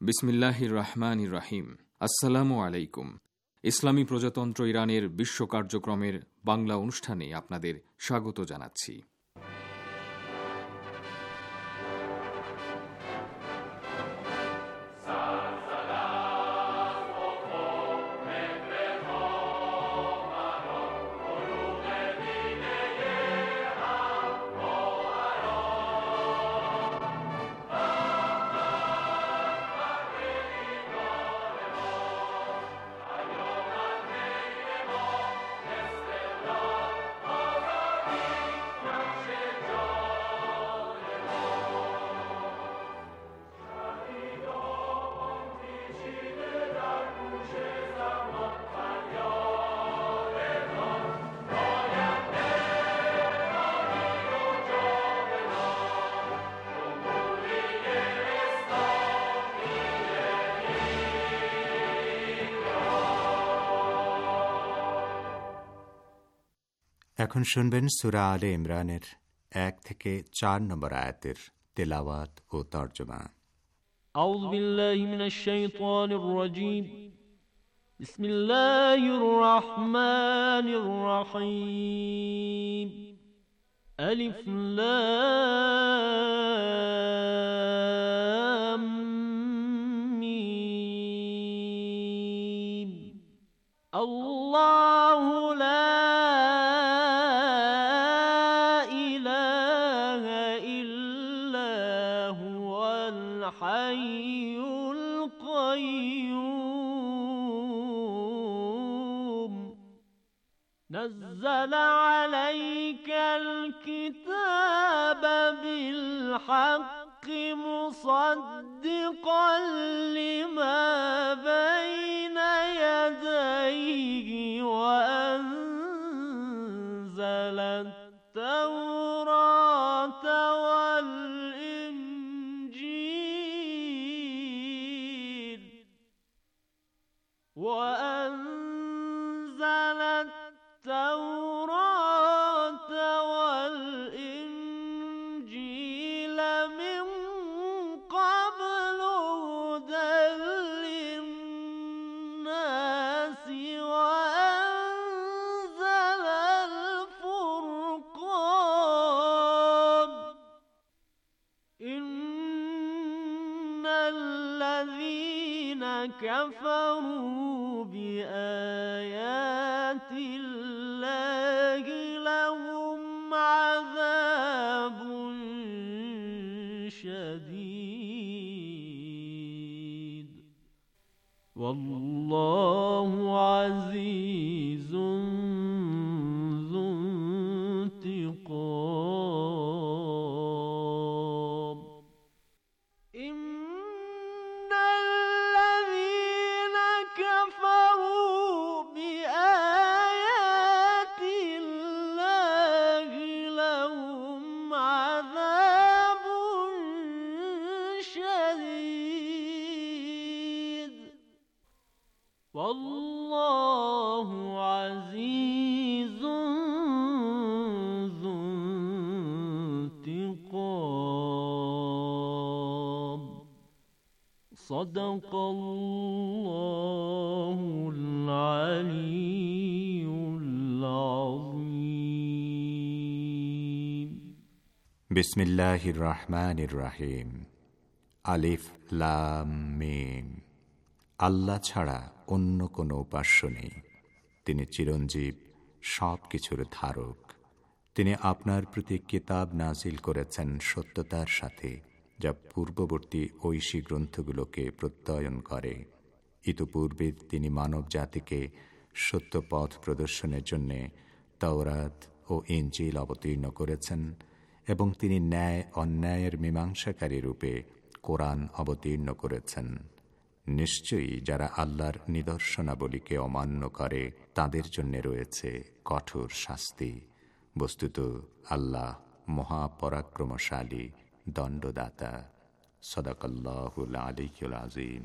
বিসমিল্লাহির রহমানির রহিম। আসসালামু আলাইকুম। ইসলামী প্রজাতন্ত্র ইরানের বিশ্ব কার্যক্রমের বাংলা অনুষ্ঠানে আপনাদের স্বাগত জানাচ্ছি। এখন শুনবেন সূরা আলে ইমরানের 1 থেকে 4 নম্বর আয়াতের তেলাওয়াত ও তরজমা। আউযু বিল্লাহি মিনাশ শাইতানির রাজীম। বিসমিল্লাহির রহমানির রহিম। আলিফ লাম মিম। আল্লাহু লা الحي القيوم نزل عليك الكتاب بالحق مصدقا لما بين يديه وأنزل التوراة والإنجيل من قبل هدى للناس وأنزل الفرقان إن الذين كفروا بآيات الله لهم عذاب شديد والله عزيز ذو انتقام إن الذين كفروا بآيات الله لهم عذاب شديد والله عزيز ذو انتقام صدق الله العلي العظيم বিসমিল্লাহির রহমানির রহিম। আলিফ লাম মিম। আল্লাহ ছাড়া অন্য কোনো উপাস্য নেই। তিনি চিরঞ্জীব, সব কিছুর ধারক। তিনি আপনার প্রতি কিতাব নাজিল করেছেন সত্যতার সাথে, যা পূর্ববর্তী ঐশী গ্রন্থগুলোকে প্রত্যয়ন করে। ইতপূর্বে তিনি মানব জাতিকে সত্য পথ প্রদর্শনের জন্য তাওরাত ও ইনজিল অবতীর্ণ করেছেন এবং তিনি ন্যায় অন্যায়ের মীমাংসাকারী রূপে কোরআন অবতীর্ণ করেছেন। নিশ্চয়ই যারা আল্লাহর নিদর্শনাবলীকে অমান্য করে তাদের জন্য রয়েছে কঠোর শাস্তি। বস্তুত আল্লাহ মহাপরাক্রমশালী, দণ্ডদাতা। সাদাকাল্লাহুল আলিয়্যুল আযীম।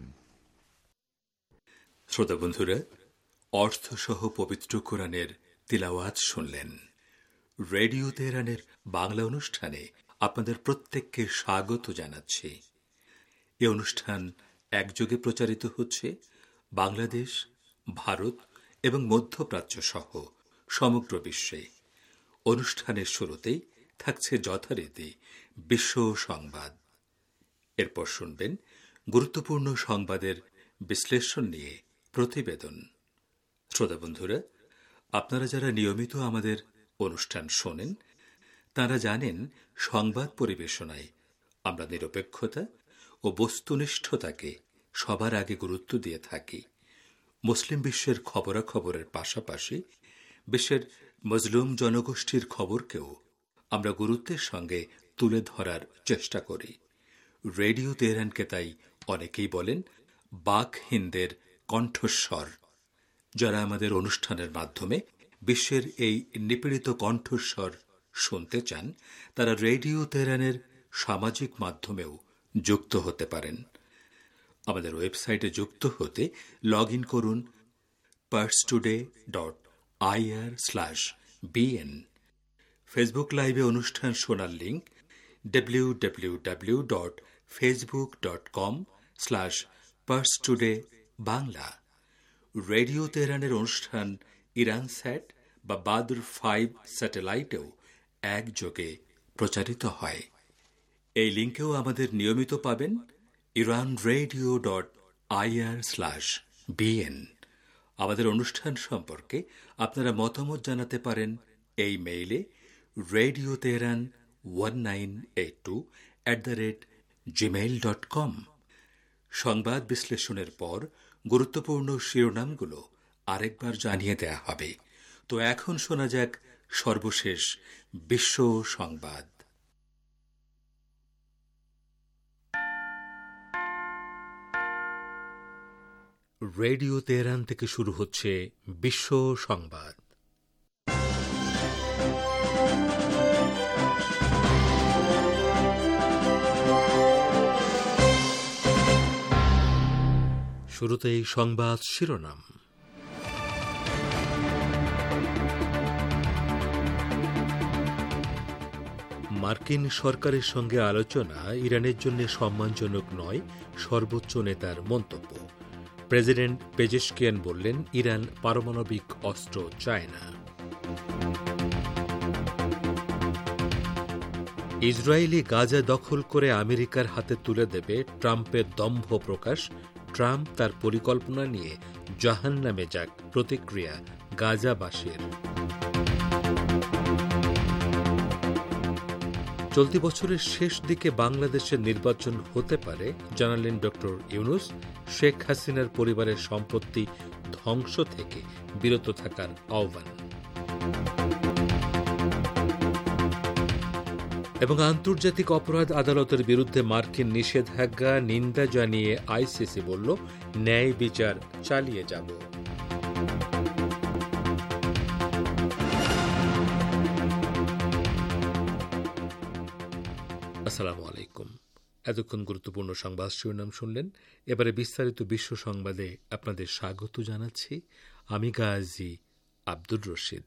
শ্রোতা বন্ধুরা, অর্থসহ পবিত্র কোরআনের তিলাওয়াত শুনলেন। রেডিও তেহরানের বাংলা অনুষ্ঠানে আপনাদের প্রত্যেককে স্বাগত জানাচ্ছি। এ অনুষ্ঠান একযোগে প্রচারিত হচ্ছে বাংলাদেশ, ভারত এবং মধ্যপ্রাচ্য সহ সমগ্র বিশ্বে। অনুষ্ঠানের শুরুতেই থাকছে যথারীতি বিশ্ব সংবাদ। এরপর শুনবেন গুরুত্বপূর্ণ সংবাদের বিশ্লেষণ নিয়ে প্রতিবেদন। শ্রোতা বন্ধুরা, আপনারা যারা নিয়মিত আমাদের অনুষ্ঠান শোনেন তারা জানেন সংবাদ পরিবেশনায় আমরা নিরপেক্ষতা ও বস্তুনিষ্ঠতাকে সবার আগে গুরুত্ব দিয়ে থাকি। মুসলিম বিশ্বের খবরাখবরের পাশাপাশি বিশ্বের মজলুম জনগোষ্ঠীর খবরকেও আমরা গুরুত্বের সঙ্গে তুলে ধরার চেষ্টা করি। রেডিও তেহরানকে তাই অনেকেই বলেন বাক হিন্দের কণ্ঠস্বর। যারা আমাদের অনুষ্ঠানের মাধ্যমে বিশ্বের এই নিপীড়িত কণ্ঠস্বর শুনতে চান তারা রেডিও তেহরানের সামাজিক মাধ্যমেও যুক্ত হতে পারেন। আমাদের ওয়েবসাইটে যুক্ত হতে লগ ইন করুন parstoday.ir/bn। ফেসবুক লাইভে অনুষ্ঠান শোনার লিঙ্ক www.facebook.com/parstodaybangla। রেডিও তেহরানের অনুষ্ঠান ইরানস্যাট বা বাদর 5 স্যাটেলাইটেও একযোগে প্রচারিত হয়। এই লিঙ্কেও আমাদের নিয়মিত পাবেন iranradio.ir/bn। আমাদের অনুষ্ঠান সম্পর্কে আপনারা মতামত জানাতে পারেন এই মেইলে radioteheran1982@gmail.com। সংবাদ বিশ্লেষণের পর গুরুত্বপূর্ণ শিরোনামগুলো আরেকবার জানিয়ে দেয়া হবে। তো এখন শোনা যাক সর্বশেষ বিশ্ব সংবাদ। রেডিও তেহরান থেকে শুরু হচ্ছে বিশ্ব সংবাদ। শুরুতেই সংবাদ শিরোনাম। মার্কিন সরকারের সঙ্গে আলোচনা ইরানের জন্য সম্মানজনক নয়, সর্বোচ্চ নেতার মন্তব্য। প্রেসিডেন্ট পেজেশকিয়ান বললেন, ইরান পারমাণবিক অস্ত্র চায় না। ইসরায়েলি গাজা দখল করে আমেরিকার হাতে তুলে দেবে, ট্রাম্পের দম্ভ প্রকাশ। ট্রাম্প তার পরিকল্পনা নিয়ে জাহান্নামে যাক, প্রতিক্রিয়া গাজাবাসীর। চলতি বছরের শেষ দিকে বাংলাদেশের নির্বাচন হতে পারে, জানালেন ড. ইউনূস। শেখ হাসিনার পরিবারের সম্পত্তি ধ্বংস থেকে বিরত থাকার আহ্বান। এবং আন্তর্জাতিক অপরাধ আদালতের বিরুদ্ধে মার্কিন নিষেধাজ্ঞা নিন্দা জানিয়ে আইসিসি বলল, ন্যায় বিচার চালিয়ে যাব। আসসালামু আলাইকুম। এতক্ষণ গুরুত্বপূর্ণ সংবাদ শিরোনাম শুনলেন। এবারে বিস্তারিত বিশ্ব সংবাদে আপনাদের স্বাগত জানাচ্ছি। আমি গাজী আব্দুর রশিদ।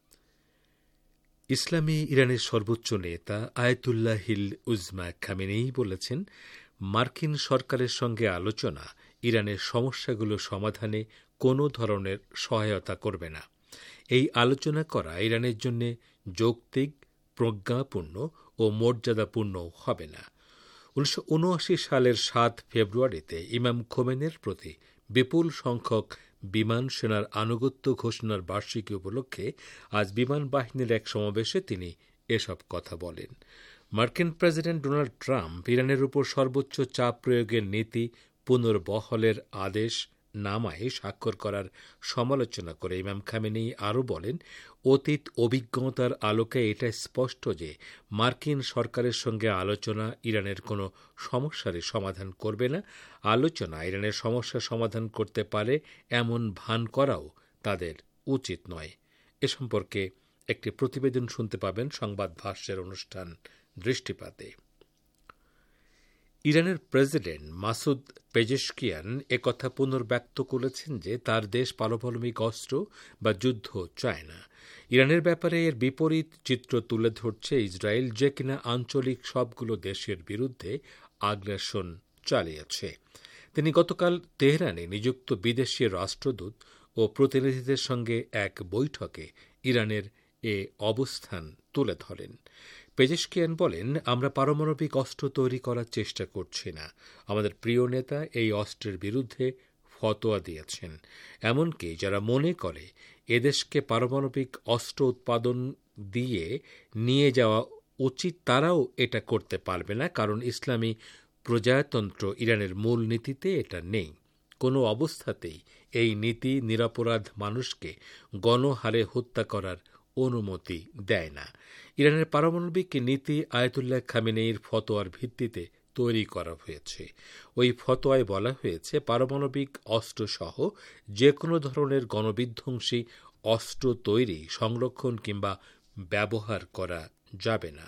ইসলামী ইরানের সর্বোচ্চ নেতা আয়াতুল্লাহিল উজমা খামেনেই বলেছেন, মার্কিন সরকারের সঙ্গে আলোচনা ইরানের সমস্যাগুলো সমাধানে কোনো ধরনের সহায়তা করবে না। এই আলোচনা করা ইরানের জন্য যৌক্তিক, প্রজ্ঞাপূর্ণ ও মর্যাদাপূর্ণ হবে না। 1979 সালের 7 ফেব্রুয়ারিতে ইমাম খোমেনির প্রতি বিপুল সংখ্যক বিমান সেনার আনুগত্য ঘোষণার বার্ষিকী উপলক্ষে আজ বিমান বাহিনীর এক সমাবেশে তিনি এসব কথা বলেন। মার্কিন প্রেসিডেন্ট ডোনাল্ড ট্রাম্প ইরানের উপর সর্বোচ্চ চাপ প্রয়োগের নীতি পুনর্বহলের আদেশ নামায় স্বাক্ষর করার সমালোচনা করে ইমাম খামেনেই আরও বলেন, অতীত অভিজ্ঞতার আলোকে এটা স্পষ্ট যে মার্কিন সরকারের সঙ্গে আলোচনা ইরানের কোনো সমস্যারই সমাধান করবে না। আলোচনা ইরানের সমস্যা সমাধান করতে পারে এমন ভান করাও তাদের উচিত নয়। এ সম্পর্কে একটি প্রতিবেদন শুনতে পাবেন সংবাদ ভাষ্যের অনুষ্ঠান দৃষ্টিপাতে। ইরানের প্রেসিডেন্ট মাসুদ পেজেশকিয়ান একথা পুনর্ব্যক্ত করেছেন যে তার দেশ পারমাণবিক অস্ত্র বা যুদ্ধ চায় না। ইরানের ব্যাপারে এর বিপরীত চিত্র তুলে ধরছে ইসরায়েল, যে কিনা আঞ্চলিক সবগুলো দেশের বিরুদ্ধে আগ্রাসন চালিয়েছে। তিনি গতকাল তেহরানে নিযুক্ত বিদেশি রাষ্ট্রদূত ও প্রতিনিধিদের সঙ্গে এক বৈঠকে ইরানের এ অবস্থান তুলে ধরেন। পেজেশকিয়ান বলেন, আমরা পারমাণবিক অস্ত্র তৈরি করার চেষ্টা করছি না। আমাদের প্রিয় নেতা এই অস্ত্রের বিরুদ্ধে ফতোয়া দিয়েছেন। এমনকি যারা মনে করে এদেশকে পারমাণবিক অস্ত্র উৎপাদন দিয়ে নিয়ে যাওয়া উচিত, তারাও এটা করতে পারবে না, কারণ ইসলামী প্রজাতন্ত্র ইরানের মূল নীতিতে এটা নেই। কোনো অবস্থাতেই এই নীতি নিরপরাধ মানুষকে গণহারে হত্যা করার অনুমতি দেয় না। ইরানের পারমাণবিক নীতি আয়াতুল্লাহ খামেনেয়ির ফতোয়ার ভিত্তিতে তৈরি করা হয়েছে। ওই ফতোয়ায় বলা হয়েছে, পারমাণবিক অস্ত্রসহ যে কোনো ধরনের গণবিধ্বংসী অস্ত্র তৈরি, সংরক্ষণ কিংবা ব্যবহার করা যাবে না।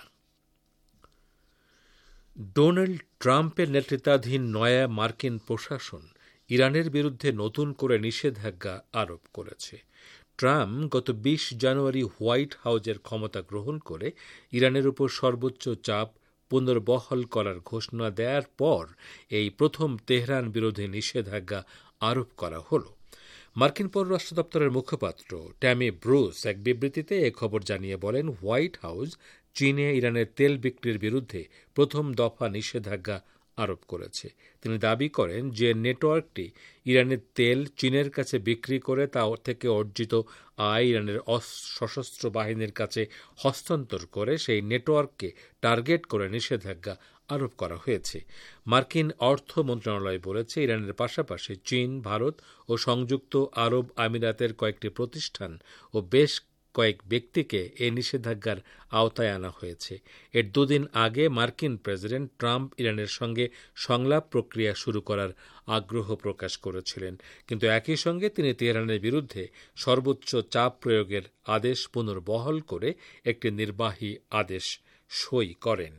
ডোনাল্ড ট্রাম্পের নেতৃত্বাধীন নয়া মার্কিন প্রশাসন ইরানের বিরুদ্ধে নতুন করে নিষেধাজ্ঞা আরোপ করেছে। ট্রাম্প গত ২০ জানুয়ারি হোয়াইট হাউজের ক্ষমতা গ্রহণ করে ইরানের উপর সর্বোচ্চ চাপ পুনর্বহাল করার ঘোষণা দেওয়ার পর এই প্রথম তেহরান বিরোধী নিষেধাজ্ঞা আরোপ করা হল। মার্কিন পররাষ্ট্র দপ্তরের মুখপাত্র ট্যামি ব্রুস এক বিবৃতিতে এ খবর জানিয়ে বলেন, হোয়াইট হাউস চীনে ইরানের তেল বিক্রির বিরুদ্ধে প্রথম দফা নিষেধাজ্ঞা আরোপ করেছে। তিনি দাবি করেন যে নেটওয়ার্কটি ইরানের তেল চীনের কাছে বিক্রি করে তা থেকে অর্জিত আয় ইরানের সশস্ত্র বাহিনীর কাছে হস্তান্তর করে সেই নেটওয়ার্ককে টার্গেট করে নিষেধাজ্ঞা আরোপ করা হয়েছে। মার্কিন অর্থ মন্ত্রণালয় বলেছে, ইরানের পাশাপাশি চীন, ভারত ও সংযুক্ত আরব আমিরাতের কয়েকটি প্রতিষ্ঠান ও বেশ কয়েক ব্যক্তিকে এই নিষেধাজ্ঞার আওতায় আনা হয়েছে। এর দুদিন আগে মার্কিন প্রেসিডেন্ট ট্রাম্প ইরানের সঙ্গে সংলাপ প্রক্রিয়া শুরু করার আগ্রহ প্রকাশ করেছিলেন, কিন্তু একই সঙ্গে তিনি তেহরানের বিরুদ্ধে সর্বোচ্চ চাপ প্রয়োগের আদেশ পুনর্বহাল করে একটি নির্বাহী আদেশ সই করেন।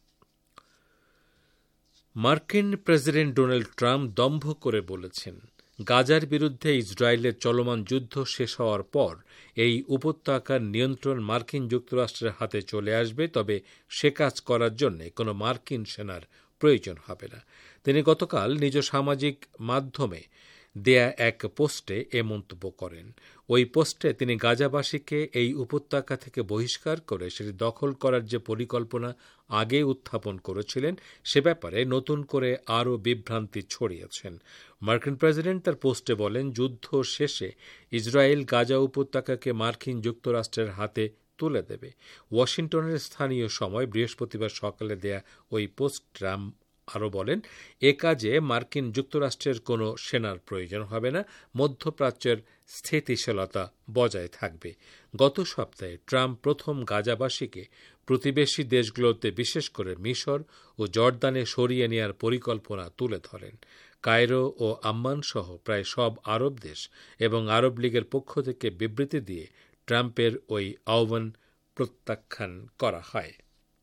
মার্কিন প্রেসিডেন্ট ডোনাল্ড ট্রাম্প দম্ভ করে বলেছেন, গাজার বিরুদ্ধে ইসরায়েলের চলমান যুদ্ধ শেষ হওয়ার পর এই উপত্যকার নিয়ন্ত্রণ মার্কিন যুক্তরাষ্ট্রের হাতে চলে আসবে, তবে সে কাজ করার জন্য কোনো মার্কিন সেনার প্রয়োজন হবে না। তিনি গতকাল নিজ সামাজিক মাধ্যমে দেয়া এক পোস্টে এ মন্তব্য করেন। ওই পোস্টে তিনি গাজাবাসীকে এই উপত্যকা থেকে বহিষ্কার করে সেটি দখল করার যে পরিকল্পনা আগে উত্থাপন করেছিলেন, সে ব্যাপারে নতুন করে আরও বিভ্রান্তি ছড়িয়েছেন। মার্কিন প্রেসিডেন্ট তার পোস্টে বলেন, যুদ্ধ শেষে ইসরায়েল গাজা উপত্যকাকে মার্কিন যুক্তরাষ্ট্রের হাতে তুলে দেবে। ওয়াশিংটনের স্থানীয় সময় বৃহস্পতিবার সকালে দেয়া ওই পোস্ট ট্রাম্প আরও বলেন, এ কাজে মার্কিন যুক্তরাষ্ট্রের কোনো সেনার প্রয়োজন হবে না, মধ্যপ্রাচ্যের স্থিতিশীলতা বজায় থাকবে। গত সপ্তাহে ট্রাম্প প্রথম গাজাবাসীকে প্রতিবেশী দেশগুলোতে, বিশেষ করে মিশর ও জর্দানে সরিয়ে নেওয়ার পরিকল্পনা তুলে ধরেন। কায়রো ও আম্মান সহ প্রায় সব আরব দেশ এবং আরব লীগের পক্ষ থেকে বিবৃতি দিয়ে ট্রাম্পের ওই আহ্বান প্রত্যাখ্যান করা হয়।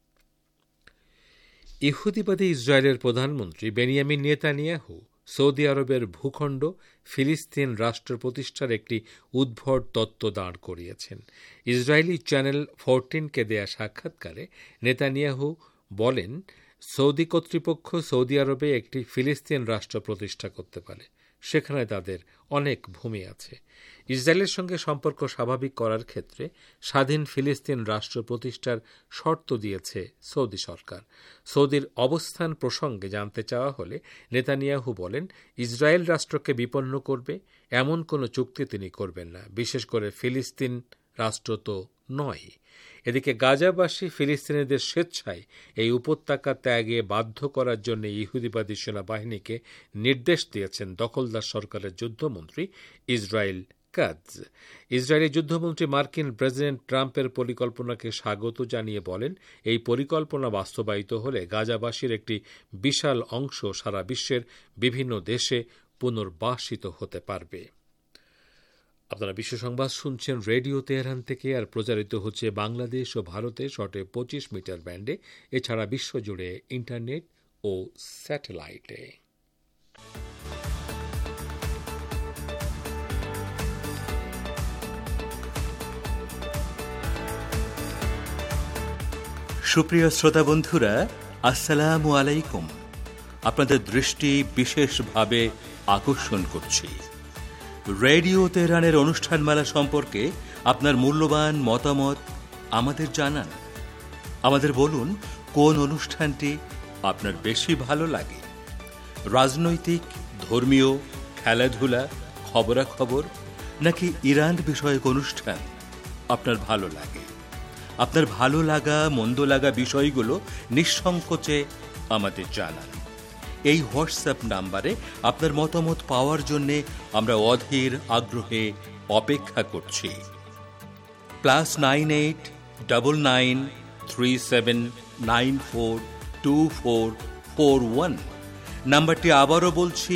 ইহুদিবাদী ইসরায়েলের প্রধানমন্ত্রী বেনিয়ামিন নেতানিয়াহু সৌদি আরবের ভূখণ্ড ফিলিস্তিন রাষ্ট্র প্রতিষ্ঠার একটি উদ্ভট তত্ত্ব দাঁড় করিয়েছেন। ইসরায়েলি চ্যানেল 14কে দেয়া সাক্ষাৎকারে নেতানিয়াহু বলেন, সৌদি কর্তৃপক্ষ সৌদি আরবে একটি ফিলিস্তিন রাষ্ট্র প্রতিষ্ঠা করতে পারে, সেখানে তাদের অনেক ভূমি আছে। ইসরায়েলের সঙ্গে সম্পর্ক স্বাভাবিক করার ক্ষেত্রে স্বাধীন ফিলিস্তিন রাষ্ট্র প্রতিষ্ঠার শর্ত দিয়েছে সৌদি সরকার। সৌদির অবস্থান প্রসঙ্গে জানতে চাওয়া হলে নেতানিয়াহু বলেন, ইসরায়েল রাষ্ট্রকে বিপন্ন করবে এমন কোনো চুক্তি তিনি করবেন না, বিশেষ করে ফিলিস্তিন রাষ্ট্র তো নয়। এদিকে গাজাবাসী ফিলিস্তিনিদের স্বেচ্ছায় এই উপত্যকা ত্যাগে বাধ্য করার জন্য ইহুদিবাদী সেনাবাহিনীকে নির্দেশ দিয়েছেন দখলদার সরকারের যুদ্ধমন্ত্রী ইসরায়েল কাজ। ইসরায়েলি যুদ্ধমন্ত্রী মার্কিন প্রেসিডেন্ট ট্রাম্পের পরিকল্পনাকে স্বাগত জানিয়ে বলেন, এই পরিকল্পনা বাস্তবায়িত হলে গাজাবাসীর একটি বিশাল অংশ সারা বিশ্বের বিভিন্ন দেশে পুনর্বাসিত হতে পারবে। আপনারা বিশ্ব সংবাদ শুনছেন রেডিও তেহরান থেকে, আর প্রচারিত হচ্ছে বাংলাদেশ ও ভারতে শর্টে 25 মিটার ব্যান্ডে, এছাড়া বিশ্বজুড়ে ইন্টারনেট ও স্যাটেলাইটে। সুপ্রিয় শ্রোতা বন্ধুরা, আসসালামু আলাইকুম। আপনাদের দৃষ্টি বিশেষভাবে আকর্ষণ করছি। রেডিও তেহরানের অনুষ্ঠানমালা সম্পর্কে আপনার মূল্যবান মতামত আমাদের জানান। আমাদের বলুন কোন অনুষ্ঠানটি আপনার বেশি ভালো লাগে। রাজনৈতিক, ধর্মীয়, খেলাধুলা, খবরাখবর নাকি ইরান বিষয়ক অনুষ্ঠান আপনার ভালো লাগে? আপনার ভালো লাগা মন্দ লাগা বিষয়গুলো নিঃসংকোচে আমাদের জানান। এই হোয়াটসঅ্যাপ নাম্বারে আপনার মতামত পাওয়ার জন্যে আমরা অধীর আগ্রহে অপেক্ষা করছি। +989937942441 নাম্বারটি আবারও বলছি,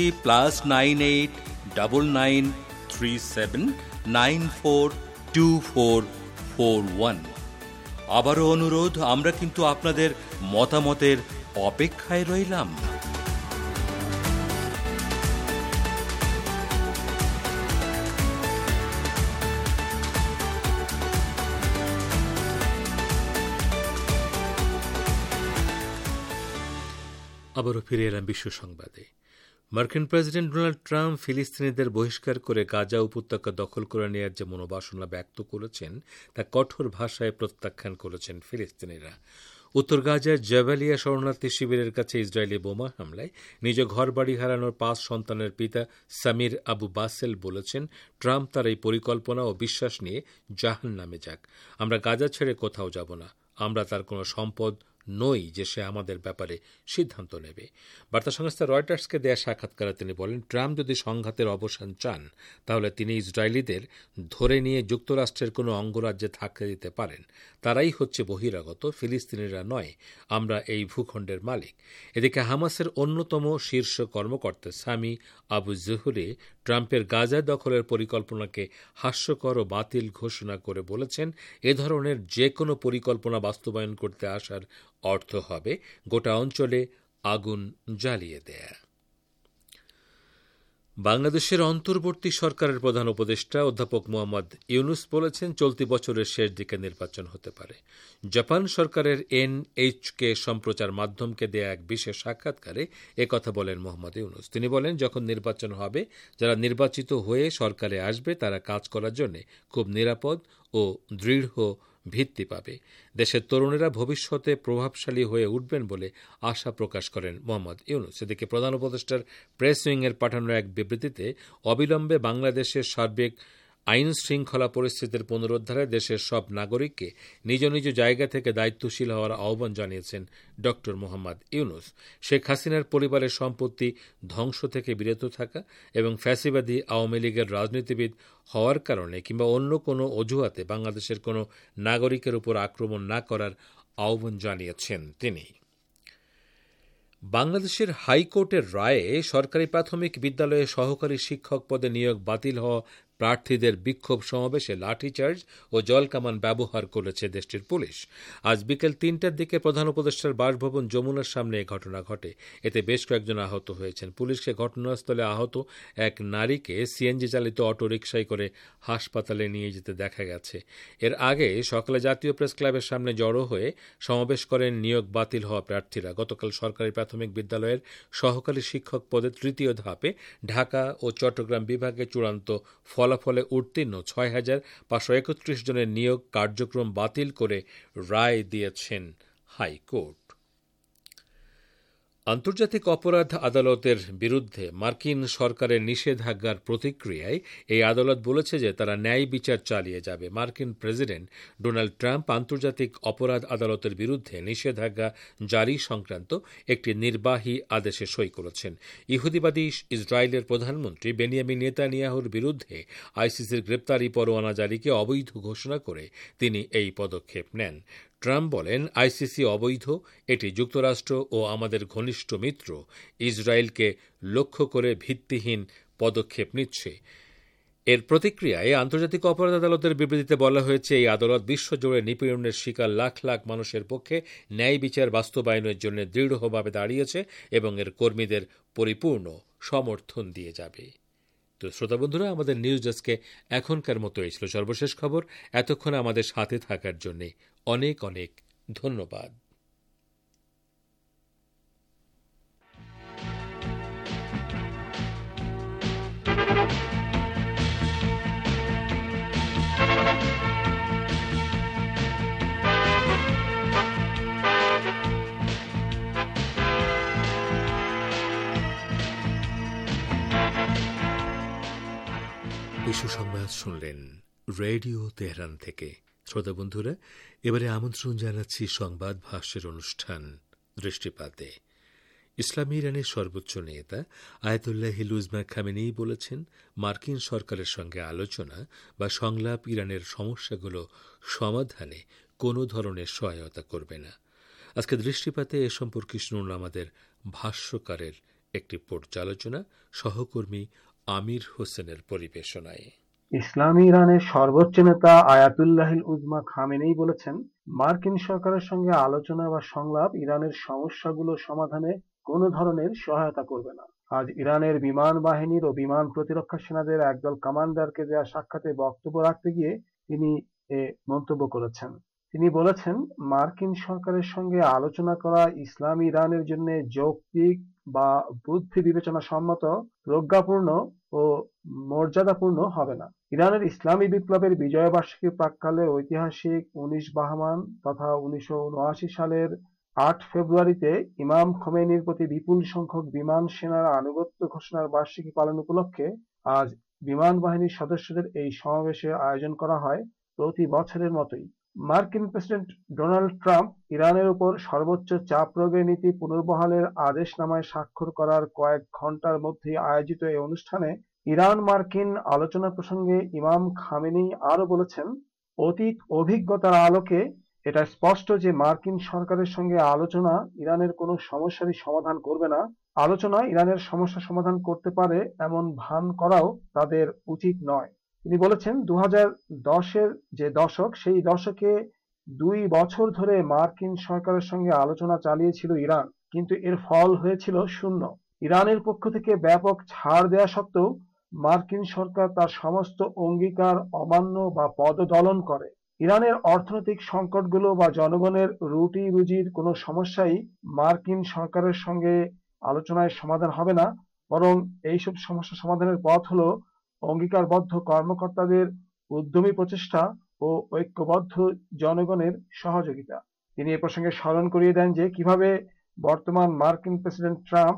+989937942441। আবারও অনুরোধ, আমরা কিন্তু আপনাদের মতামতের অপেক্ষায় রইলাম। আবারও ফিরে এলাম বিশ্ব সংবাদে। মার্কিন প্রেসিডেন্ট ডোনাল্ড ট্রাম্প ফিলিস্তিনিদের বহিষ্কার করে গাজা উপত্যকা দখল করে নেওয়ার যে মনোবাসনা ব্যক্ত করেছেন তা কঠোর ভাষায় প্রত্যাখ্যান করেছেন ফিলিস্তিনিরা। উত্তর গাজার জাবালিয়া শরণার্থী শিবিরের কাছে ইসরায়েলি বোমা হামলায় নিজ ঘরবাড়ি হারানোর 5 সন্তানের পিতা সামির আবু বাসেল বলেছেন, ট্রাম্প তার এই পরিকল্পনা ও বিশ্বাস নিয়ে জাহান্নামে যাক। আমরা গাজা ছেড়ে কোথাও যাব না। আমরা তার কোনো সম্পদ নই যে সে আমাদের ব্যাপারে সিদ্ধান্ত নেবে। বার্তা সংস্থা রয়টার্সকে দেয়া সাক্ষাৎকারে তিনি বলেন, ট্রাম্প যদি সংঘাতের অবসান চান তাহলে তিনি ইসরায়েলিদের ধরে নিয়ে যুক্তরাষ্ট্রের কোনো অঙ্গরাজ্যে থাকতে দিতে পারেন। তারাই হচ্ছে বহিরাগত, ফিলিস্তিনিরা নয়। আমরা এই ভূখণ্ডের মালিক। এদিকে হামাসের অন্যতম শীর্ষ কর্মকর্তা সামি আবু জুহরি ট্রাম্পের গাজা দখলের পরিকল্পনাকে হাস্যকর ও বাতিল ঘোষণা করে বলেছেন, এ ধরনের যে কোনো পরিকল্পনা বাস্তবায়ন করতে আসার অর্থ হবে গোটা অঞ্চলে আগুন জ্বালিয়ে দেয়া। বাংলাদেশের অন্তর্বর্তী সরকারের প্রধান উপদেষ্টা অধ্যাপক মোহাম্মদ ইউনুস বলেছেন, চলতি বছরের শেষ দিকে নির্বাচন হতে পারে। জাপান সরকারের এনএইচকে সম্প্রচার মাধ্যমকে দেয়া এক বিশেষ সাক্ষাৎকারে একথা বলেন মোহাম্মদ ইউনুস। তিনি বলেন, যখন নির্বাচন হবে, যারা নির্বাচিত হয়ে সরকারে আসবে তারা কাজ করার জন্য খুব নিরাপদ ও দৃঢ় ভিত্তি পাবে। দেশের তরুণেরা ভবিষ্যতে প্রভাবশালী হয়ে উঠবেন বলে আশা প্রকাশ করেন মোহাম্মদ ইউনুস। এদিকে প্রধান উপদেষ্টার প্রেস উইংয়ের পাঠানো এক বিবৃতিতে অবিলম্বে বাংলাদেশের সার্বিক আইন শৃঙ্খলা পরিস্থিতির পুনরুদ্ধারে দেশের সব নাগরিককে নিজ নিজ জায়গা থেকে দায়িত্বশীল হওয়ার আহ্বান জানিয়েছেন ড মোহাম্মদ ইউনুস। শেখ হাসিনার পরিবারের সম্পত্তি ধ্বংস থেকে বিরত থাকা এবং ফ্যাসিবাদী আওয়ামী লীগের রাজনীতিবিদ হওয়ার কারণে কিংবা অন্য কোনো অজুহাতে বাংলাদেশের কোনো নাগরিকের উপর আক্রমণ না করার আহ্বান জানিয়েছেন তিনি। বাংলাদেশের হাইকোর্টের রায়ে সরকারি প্রাথমিক বিদ্যালয়ে সহকারী শিক্ষক পদে নিয়োগ বাতিল হওয়া প্রার্থীদের বিক্ষোভ সমাবেশে লাঠিচার্জ ও জলকামান ব্যবহার করেছে দেশটির পুলিশ। আজ বিকেল 3টার দিকে প্রধান উপদেষ্টার বাসভবন যমুনার সামনে এই ঘটনা ঘটে। এতে বেশ কয়েকজন আহত হয়েছেন। পুলিশকে ঘটনাস্থলে আহত এক নারীকে সিএনজি চালিত অটোরিকশায় করে হাসপাতালে নিয়ে যেতে দেখা গেছে। এর আগে সকালে জাতীয় প্রেস ক্লাবের সামনে জড়ো হয়ে সমাবেশ করেন নিয়োগ বাতিল হওয়া প্রার্থীরা। গতকাল সরকারি প্রাথমিক বিদ্যালয়ের সহকারী শিক্ষক পদে 3য় ধাপে ঢাকা ও চট্টগ্রাম বিভাগে চূড়ান্ত ফলাফলে উত্তীর্ণ ৬,৫৩১ জনের নিয়োগ কার্যক্রম বাতিল করে রায় দিয়েছেন হাইকোর্ট। আন্তর্জাতিক অপরাধ আদালতের বিরুদ্ধে মার্কিন সরকারের নিষেধাজ্ঞার প্রতিক্রিয়ায় এই আদালত বলেছে যে তারা ন্যায় বিচার চালিয়ে যাবে। মার্কিন প্রেসিডেন্ট ডোনাল্ড ট্রাম্প আন্তর্জাতিক অপরাধ আদালতের বিরুদ্ধে নিষেধাজ্ঞা জারি সংক্রান্ত একটি নির্বাহী আদেশে সই করেছেন। ইহুদিবাদী ইসরায়েলের প্রধানমন্ত্রী বেনিয়ামিন নেতানিয়াহুর বিরুদ্ধে আইসিসির গ্রেপ্তারি পরোয়ানা জারিকে অবৈধ ঘোষণা করে তিনি এই পদক্ষেপ নেন। ট্রাম্প বলেন, আইসিসি অবৈধ, এটি যুক্তরাষ্ট্র ও আমাদের ঘনিষ্ঠ মিত্র ইসরায়েলকে লক্ষ্য করে ভিত্তিহীন পদক্ষেপ নিচ্ছে। এর প্রতিক্রিয়ায় আন্তর্জাতিক অপরাধ আদালতের বিবৃতিতে বলা হয়েছে, এই আদালত বিশ্বজুড়ে নিপীড়নের শিকার লাখ লাখ মানুষের পক্ষে ন্যায় বিচার বাস্তবায়নের জন্য দৃঢ়ভাবে দাঁড়িয়েছে এবং এর কর্মীদের পরিপূর্ণ সমর্থন দিয়ে যাবে। তো শ্রোতা বন্ধুরা, আমাদের নিউজ ডেস্কে এখনকার মতো এই ছিল সর্বশেষ খবর। এতক্ষণ আমাদের সাথে থাকার জন্য অনেক অনেক ধন্যবাদ। বিশ্ব সংবাদ শুনলেন রেডিও তেহরান থেকে। শ্রোতা বন্ধুরা, এবারে আমন্ত্রণ জানাচ্ছি সংবাদ ভাষ্যের অনুষ্ঠান দৃষ্টিপাতে। ইসলামী ইরানের সর্বোচ্চ নেতা আয়াতুল্লাহ উজমা খামেনেই বলেছেন, মার্কিন সরকারের সঙ্গে আলোচনা বা সংলাপ ইরানের সমস্যাগুলো সমাধানে কোনো ধরনের সহায়তা করবে না। আজকে দৃষ্টিপাতে এ সম্পর্কে শুনুন আমাদের ভাষ্যকারের একটি পর্যালোচনা, সহকর্মী আমির হোসেনের পরিবেশনায়। ইসলামী ইরানের সর্বোচ্চ নেতা আয়াতুল্লাহ উজমা খামেনেই বলেছেন, মার্কিন সরকারের সঙ্গে আলোচনা বা সংলাপ ইরানের সমস্যাগুলো সমাধানে কোনো ধরনের সহায়তা করবে না। আজ ইরানের বিমান বাহিনীর ও বিমান প্রতিরক্ষা সেনাদের একদল কমান্ডারকে দেওয়া সাক্ষাতে বক্তব্য রাখতে গিয়ে তিনি এ মন্তব্য করেছেন। তিনি বলেছেন, মার্কিন সরকারের সঙ্গে আলোচনা করা ইসলামী ইরানের জন্য যৌক্তিক বা বুদ্ধি বিবেচনা সম্মত, প্রজ্ঞাপূর্ণ ও মর্যাদাপূর্ণ হবে না। ইরানের ইসলামী বিপ্লবের বিজয়বার্ষিকীর প্রাক্কালে ঐতিহাসিক 19 বাহামান তথা 1979 সালের 8 ফেব্রুয়ারিতে ইমাম খোমেনির প্রতি বিপুল সংখ্যক বিমান সেনার আনুগত্য ঘোষণার বার্ষিকী পালন উপলক্ষে আজ বিমান বাহিনীর সদস্যদের এই সমাবেশের আয়োজন করা হয় প্রতি বছরের মতোই। মার্কিন প্রেসিডেন্ট ডোনাল্ড ট্রাম্প ইরানের উপর সর্বোচ্চ চাপ প্রয়োগের নীতি পুনর্বহালের আদেশনামায় স্বাক্ষর করার কয়েক ঘণ্টার মধ্যেই আয়োজিত এই অনুষ্ঠানে ইরান মার্কিন আলোচনা প্রসঙ্গে ইমাম খামেনি আরো বলেছেন, অতীত অভিজ্ঞতার আলোকে এটা স্পষ্ট যে মার্কিন সরকারের সঙ্গে আলোচনা ইরানের কোনো সমস্যারই সমাধান করবে না। আলোচনা ইরানের সমস্যা সমাধান করতে পারে এমন ভান করাও তাদের উচিত নয়। তিনি বলেছেন, 2010-এর যে দশক, সেই দশকে 2 বছর ধরে মার্কিন সরকারের সঙ্গে আলোচনা চালিয়েছিল ইরান, কিন্তু এর ফল হয়েছিল শূন্য। ইরানের পক্ষ থেকে ব্যাপক ছাড় দেয়া সত্ত্বেও মার্কিন সরকার তার সমস্ত অঙ্গীকার অমান্য বা পদদলন করে। ইরানের অর্থনৈতিক সংকটগুলো বা জনগণের রুটি রুজির কোনো সমস্যাই মার্কিন সরকারের সঙ্গে আলোচনায় সমাধান হবে না, বরং এইসব সমস্যা সমাধানের পথ হলো অঙ্গীকারবদ্ধ কর্মকর্তাদের উদ্যমী প্রচেষ্টা ও ঐক্যবদ্ধ জনগণের সহযোগিতা। তিনি এ প্রসঙ্গে স্মরণ করিয়ে দেন যে কিভাবে বর্তমান মার্কিন প্রেসিডেন্ট ট্রাম্প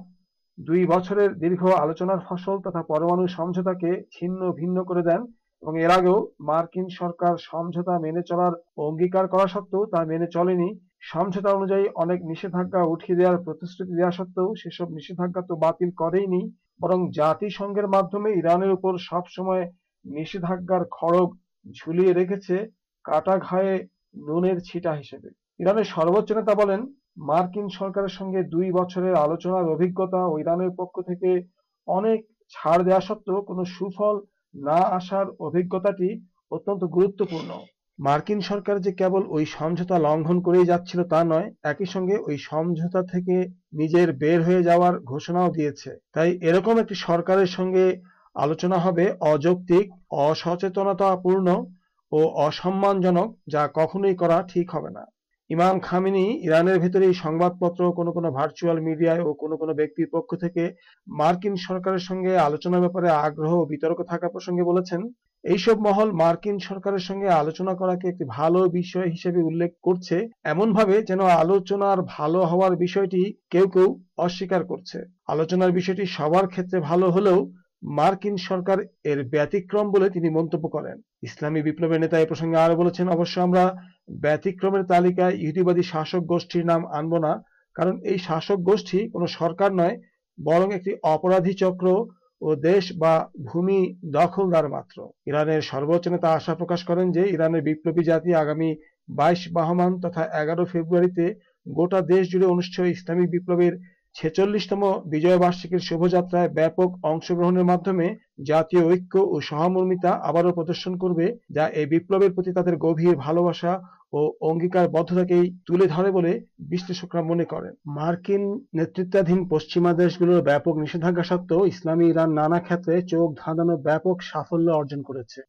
2 বছরের দীর্ঘ আলোচনার ফসল তথা পরমাণু সমঝোতাকে ছিন্ন ভিন্ন করে দেন এবং এর আগেও মার্কিন সরকার সমঝোতা মেনে চলার অঙ্গীকার করা সত্ত্বেও তা মেনে চলেনি। সমঝোতা অনুযায়ী অনেক নিষেধাজ্ঞা উঠিয়ে দেওয়ার প্রতিশ্রুতি দেওয়া সত্ত্বেও সেসব নিষেধাজ্ঞা তো বাতিল করেইনি, বরং জাতিসংঘের মাধ্যমে ইরানের উপর সবসময় নিষেধাজ্ঞার খড়গ ঝুলিয়ে রেখেছে কাটা ঘায়ে নুনের ছিটা হিসেবে। ইরানের সর্বোচ্চ নেতা বলেন, মার্কিন সরকারের সঙ্গে 2 বছরের আলোচনার অভিজ্ঞতা ও ইরানের পক্ষ থেকে অনেক ছাড় দেওয়া সত্ত্বেও কোনো সুফল না আসার অভিজ্ঞতাটি অত্যন্ত গুরুত্বপূর্ণ। মার্কিন সরকার যে কেবল ওই সমঝোতা লঙ্ঘন করেই যাচ্ছিল তা নয়, একই সঙ্গে ওই সমঝোতা থেকে নিজের বের হয়ে যাওয়ার ঘোষণাও দিয়েছে। তাই এরকম একটি সরকারের সঙ্গে আলোচনা হবে অযৌক্তিক, অসচেতনতাপূর্ণ ও অসম্মানজনক, যা কখনোই করা ঠিক হবে না। ইমাম খামেনি ইরানের ভেতরেই সংবাদপত্র, কোনো ভার্চুয়াল মিডিয়ায় ও কোনো ব্যক্তির পক্ষ থেকে মার্কিন সরকারের সঙ্গে আলোচনার ব্যাপারে আগ্রহ ও বিতর্ক থাকা প্রসঙ্গে বলেছেন, এইসব মহল মার্কিন সরকারের সঙ্গে আলোচনা করাকে একটি ভালো বিষয় হিসেবে উল্লেখ করছে, এমনভাবে যেন আলোচনার ভালো হওয়ার বিষয়টি কেউ কেউ অস্বীকার করছে। আলোচনার বিষয়টি সবার ক্ষেত্রে ভালো হলেও মার্কিন সরকার এর ব্যতিক্রম বলে তিনি মন্তব্য করেন। ইসলামী বিপ্লবের নেতা এ প্রসঙ্গে আরো বলেছেন, অবশ্য আমরা ব্যতিক্রমের তালিকায় ইহুদিবাদী শাসক গোষ্ঠীর নাম আনব না, কারণ এই শাসক গোষ্ঠী কোনো সরকার নয়, বরং একটি অপরাধী চক্র ও দেশ বা ভূমি দখলদার মাত্র। ইরানের সর্বোচ্চ নেতা আশা প্রকাশ করেন যে ইরানের বিপ্লবী জাতি আগামী 22 বাহামান তথা 11 ফেব্রুয়ারিতে গোটা দেশ জুড়ে অনুষ্ঠেয় ইসলামী বিপ্লবের 46তম বিজয় বার্ষিকীর শোভাযাত্রায় ব্যাপক অংশগ্রহণের মাধ্যমে জাতীয় ঐক্য ও সহমর্মিতা আবারও প্রদর্শন করবে, যা এই বিপ্লবের প্রতি তাদের গভীর ভালোবাসা ও অঙ্গীকারবদ্ধতাকেই তুলে ধরে বলে বিশ্লেষকরা মনে করেন। মার্কিন নেতৃত্বাধীন পশ্চিমা দেশগুলোর ব্যাপক নিষেধাজ্ঞা সত্ত্বেও ইসলামী ইরান নানা ক্ষেত্রে চোখ ধাঁধানো ব্যাপক সাফল্য অর্জন করেছে।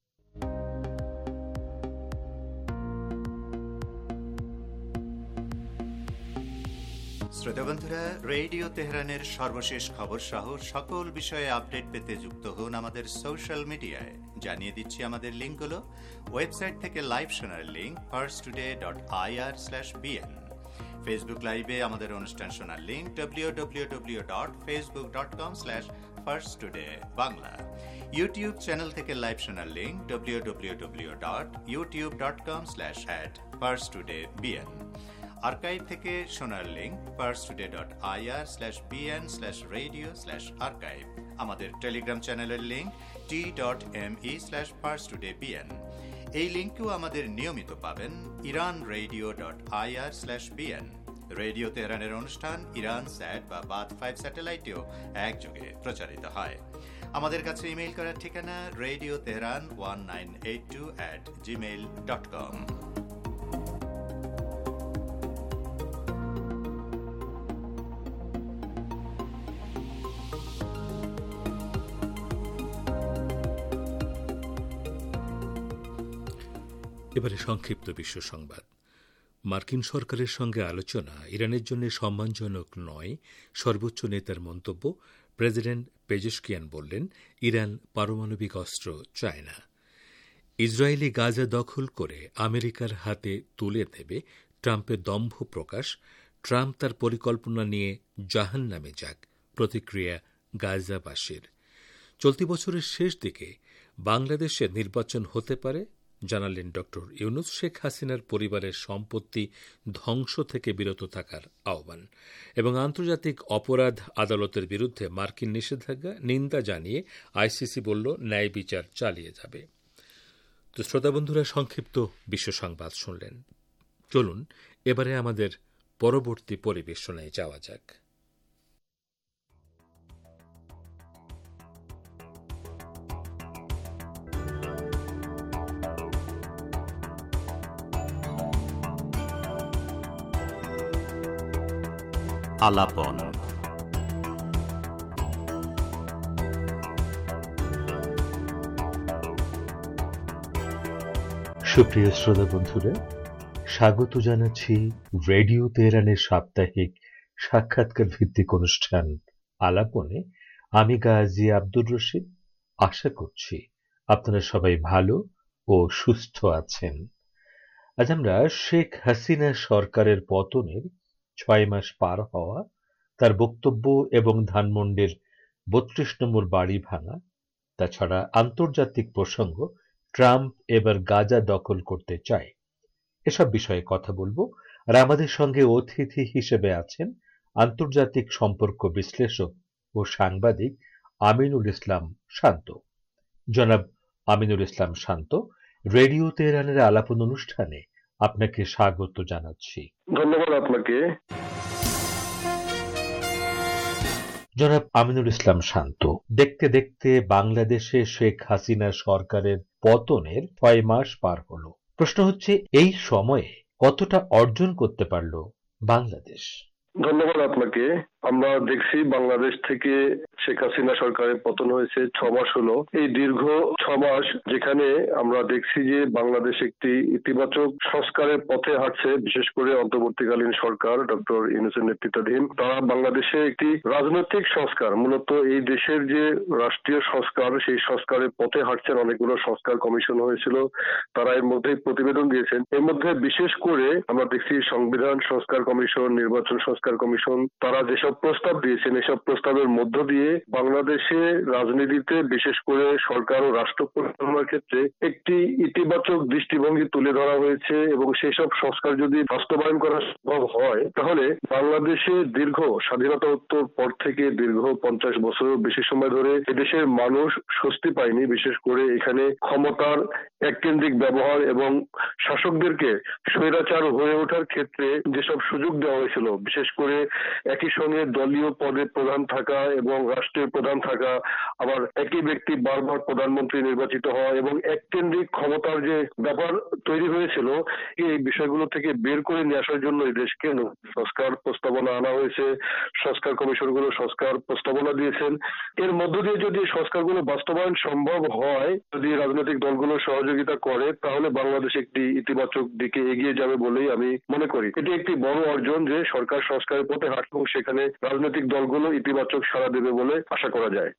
শ্রোতা বন্ধুরা, রেডিও তেহরানের সর্বশেষ খবর সহ সকল বিষয়ে আপডেট পেতে যুক্ত হন আমাদের সোশ্যাল মিডিয়ায়। জানিয়ে দিচ্ছি আমাদের লিঙ্কগুলো। ওয়েবসাইট থেকে লাইভ শোনার লিঙ্ক firstoday.ir/bn, ফেসবুক লাইভে আমাদের অনুষ্ঠান শোনার লিঙ্ক www.facebook.com/firsttoday/bangla, ইউটিউব চ্যানেল থেকে লাইভ শোনার লিঙ্ক www.youtube.com/@firsttodaybn, আর্কাইভ থেকে শোনার লিঙ্ক firstoday.ir/bn/radio/archive, আমাদের টেলিগ্রাম চ্যানেলের লিঙ্ক t.me/firsttodaybn। এই লিঙ্কেও আমাদের নিয়মিত পাবেন iranradio.ir/bn। রেডিও তেহরানের অনুষ্ঠান ইরান স্যাট বা বাদ 5 স্যাটেলাইটেও একযোগে প্রচারিত হয়। আমাদের কাছে ইমেইল করার ঠিকানা radioteheran1982@gmail.com। এবারে সংক্ষিপ্ত বিশ্ব সংবাদ। মার্কিন সরকারের সঙ্গে আলোচনা ইরানের জন্য সম্মানজনক নয়, সর্বোচ্চ নেতার মন্তব্য। প্রেসিডেন্ট পেজেশকিয়ান বললেন, ইরান পারমাণবিক অস্ত্র চায় না। ইসরায়েলি গাজা দখল করে আমেরিকার হাতে তুলে দেবে, ট্রাম্পের দম্ভ প্রকাশ। ট্রাম্প তার পরিকল্পনা নিয়ে জাহান্নামে যাক, প্রতিক্রিয়া গাজাবাসীর। চলতি বছরের শেষ দিকে বাংলাদেশে নির্বাচন হতে পারে, জানালেন ড ইউনূস। শেখ হাসিনার পরিবারের সম্পত্তি ধ্বংস থেকে বিরত থাকার আহ্বান এবং আন্তর্জাতিক অপরাধ আদালতের বিরুদ্ধে মার্কিন নিষেধাজ্ঞা নিন্দা জানিয়ে আইসিসি বলল, ন্যায় বিচার চালিয়ে যাবে। তো শ্রোতা বন্ধুরা, সংক্ষিপ্ত বিশ্ব সংবাদ শুনলেন। চলুন এবারে আমাদের পরবর্তী পরিবেশনায় যাওয়া যাক। আলাপন। সুপ্রিয় শ্রোতা বন্ধুরা, স্বাগত জানাচ্ছি রেডিও তেহরানের সাপ্তাহিক সাক্ষাৎকার ভিত্তিক অনুষ্ঠান আলাপনে। আমি গাজী আব্দুর রশিদ। আশা করছি আপনারা সবাই ভালো ও সুস্থ আছেন। আজ আমরা শেখ হাসিনা সরকারের পতনের 6 মাস পার হওয়া, তার বক্তব্য এবং ধানমন্ডির 32 নম্বর বাড়ি ভাঙা, তাছাড়া আন্তর্জাতিক প্রসঙ্গ, ট্রাম্প এবার গাজা দখল করতে চায়, এসব বিষয়ে কথা বলবো। আর আমাদের সঙ্গে অতিথি হিসেবে আছেন আন্তর্জাতিক সম্পর্ক বিশ্লেষক ও সাংবাদিক আমিনুল ইসলাম শান্ত। জনাব আমিনুল ইসলাম শান্ত, রেডিও তেহরানের আলাপন অনুষ্ঠানে আপনাকে স্বাগত জানাচ্ছি। ধন্যবাদ আপনাকে। জনাব আমিনুল ইসলাম শান্ত, দেখতে দেখতে বাংলাদেশে শেখ হাসিনা সরকারের পতনের 6 মাস পার হলো। প্রশ্ন হচ্ছে, এই সময়ে কতটা অর্জন করতে পারল বাংলাদেশ? ধন্যবাদ আপনাকে। আমরা দেখছি বাংলাদেশ থেকে শেখ হাসিনা সরকারের পতন হয়েছে 6 মাস হলো। এই দীর্ঘ 6 মাস যেখানে আমরা দেখছি যে বাংলাদেশ একটি ইতিবাচক সংস্কারের পথে হাঁটছে, বিশেষ করে অন্তর্বর্তীকালীন সরকার ডক্টর ইউনূসের নেতৃত্বাধীন, তারা বাংলাদেশে একটি রাজনৈতিক সংস্কার, মূলত এই দেশের যে রাষ্ট্রীয় সংস্কার, সেই সংস্কারের পথে হাঁটছেন। অনেকগুলো সংস্কার কমিশন হয়েছিল, তারা এর মধ্যে প্রতিবেদন দিয়েছেন। এর মধ্যে বিশেষ করে আমরা দেখছি সংবিধান সংস্কার কমিশন, নির্বাচন সংস্কার কমিশন, তারা যেসব প্রস্তাব দিয়েছেন, এসব প্রস্তাবের মধ্য দিয়ে বাংলাদেশে রাজনীতিতে, বিশেষ করে সরকার ও রাষ্ট্র পরিচালনার ক্ষেত্রে একটি ইতিবাচক দৃষ্টিভঙ্গি তুলে ধরা হয়েছে। এবং সেই সব সংস্কার যদি বাস্তবায়ন করা সম্ভব হয়, তাহলে বাংলাদেশে দীর্ঘ স্বাধীনতা পর থেকে দীর্ঘ 50 বছরের বেশি সময় ধরে এদেশের মানুষ স্বস্তি পায়নি। বিশেষ করে এখানে ক্ষমতার এককেন্দ্রিক ব্যবহার এবং শাসকদেরকে স্বৈরাচার হয়ে ওঠার ক্ষেত্রে যেসব সুযোগ দেওয়া হয়েছিল, বিশেষ করে একই সঙ্গে দলীয় পদে প্রধান থাকা এবং রাষ্ট্রের প্রধান থাকা, আবার একই ব্যক্তি বারবার প্রধানমন্ত্রী নির্বাচিত হওয়া এবং এককেন্দ্রিক ক্ষমতার যে ব্যাপার তৈরি হয়েছিল, এই বিষয়গুলো থেকে বের করে নিয়ে আসার জন্য এই দেশকে সংস্কার প্রস্তাবনা আনা হয়েছে। সংস্কার কমিশনগুলো সংস্কার প্রস্তাবনা দিয়েছেন। এর মধ্য দিয়ে যদি সংস্কারগুলো বাস্তবায়ন সম্ভব হয়, যদি রাজনৈতিক দলগুলো সহযোগিতা করে, তাহলে বাংলাদেশ একটি ইতিবাচক দিকে এগিয়ে যাবে বলেই আমি মনে করি। এটি একটি বড় অর্জন যে সরকার সংস্কার সংস্কারের পথে হাঁটবে এবং সেখানে রাজনৈতিক দলগুলো ইতিবাচক সাড়া দেবে বলে আশা করা যায়।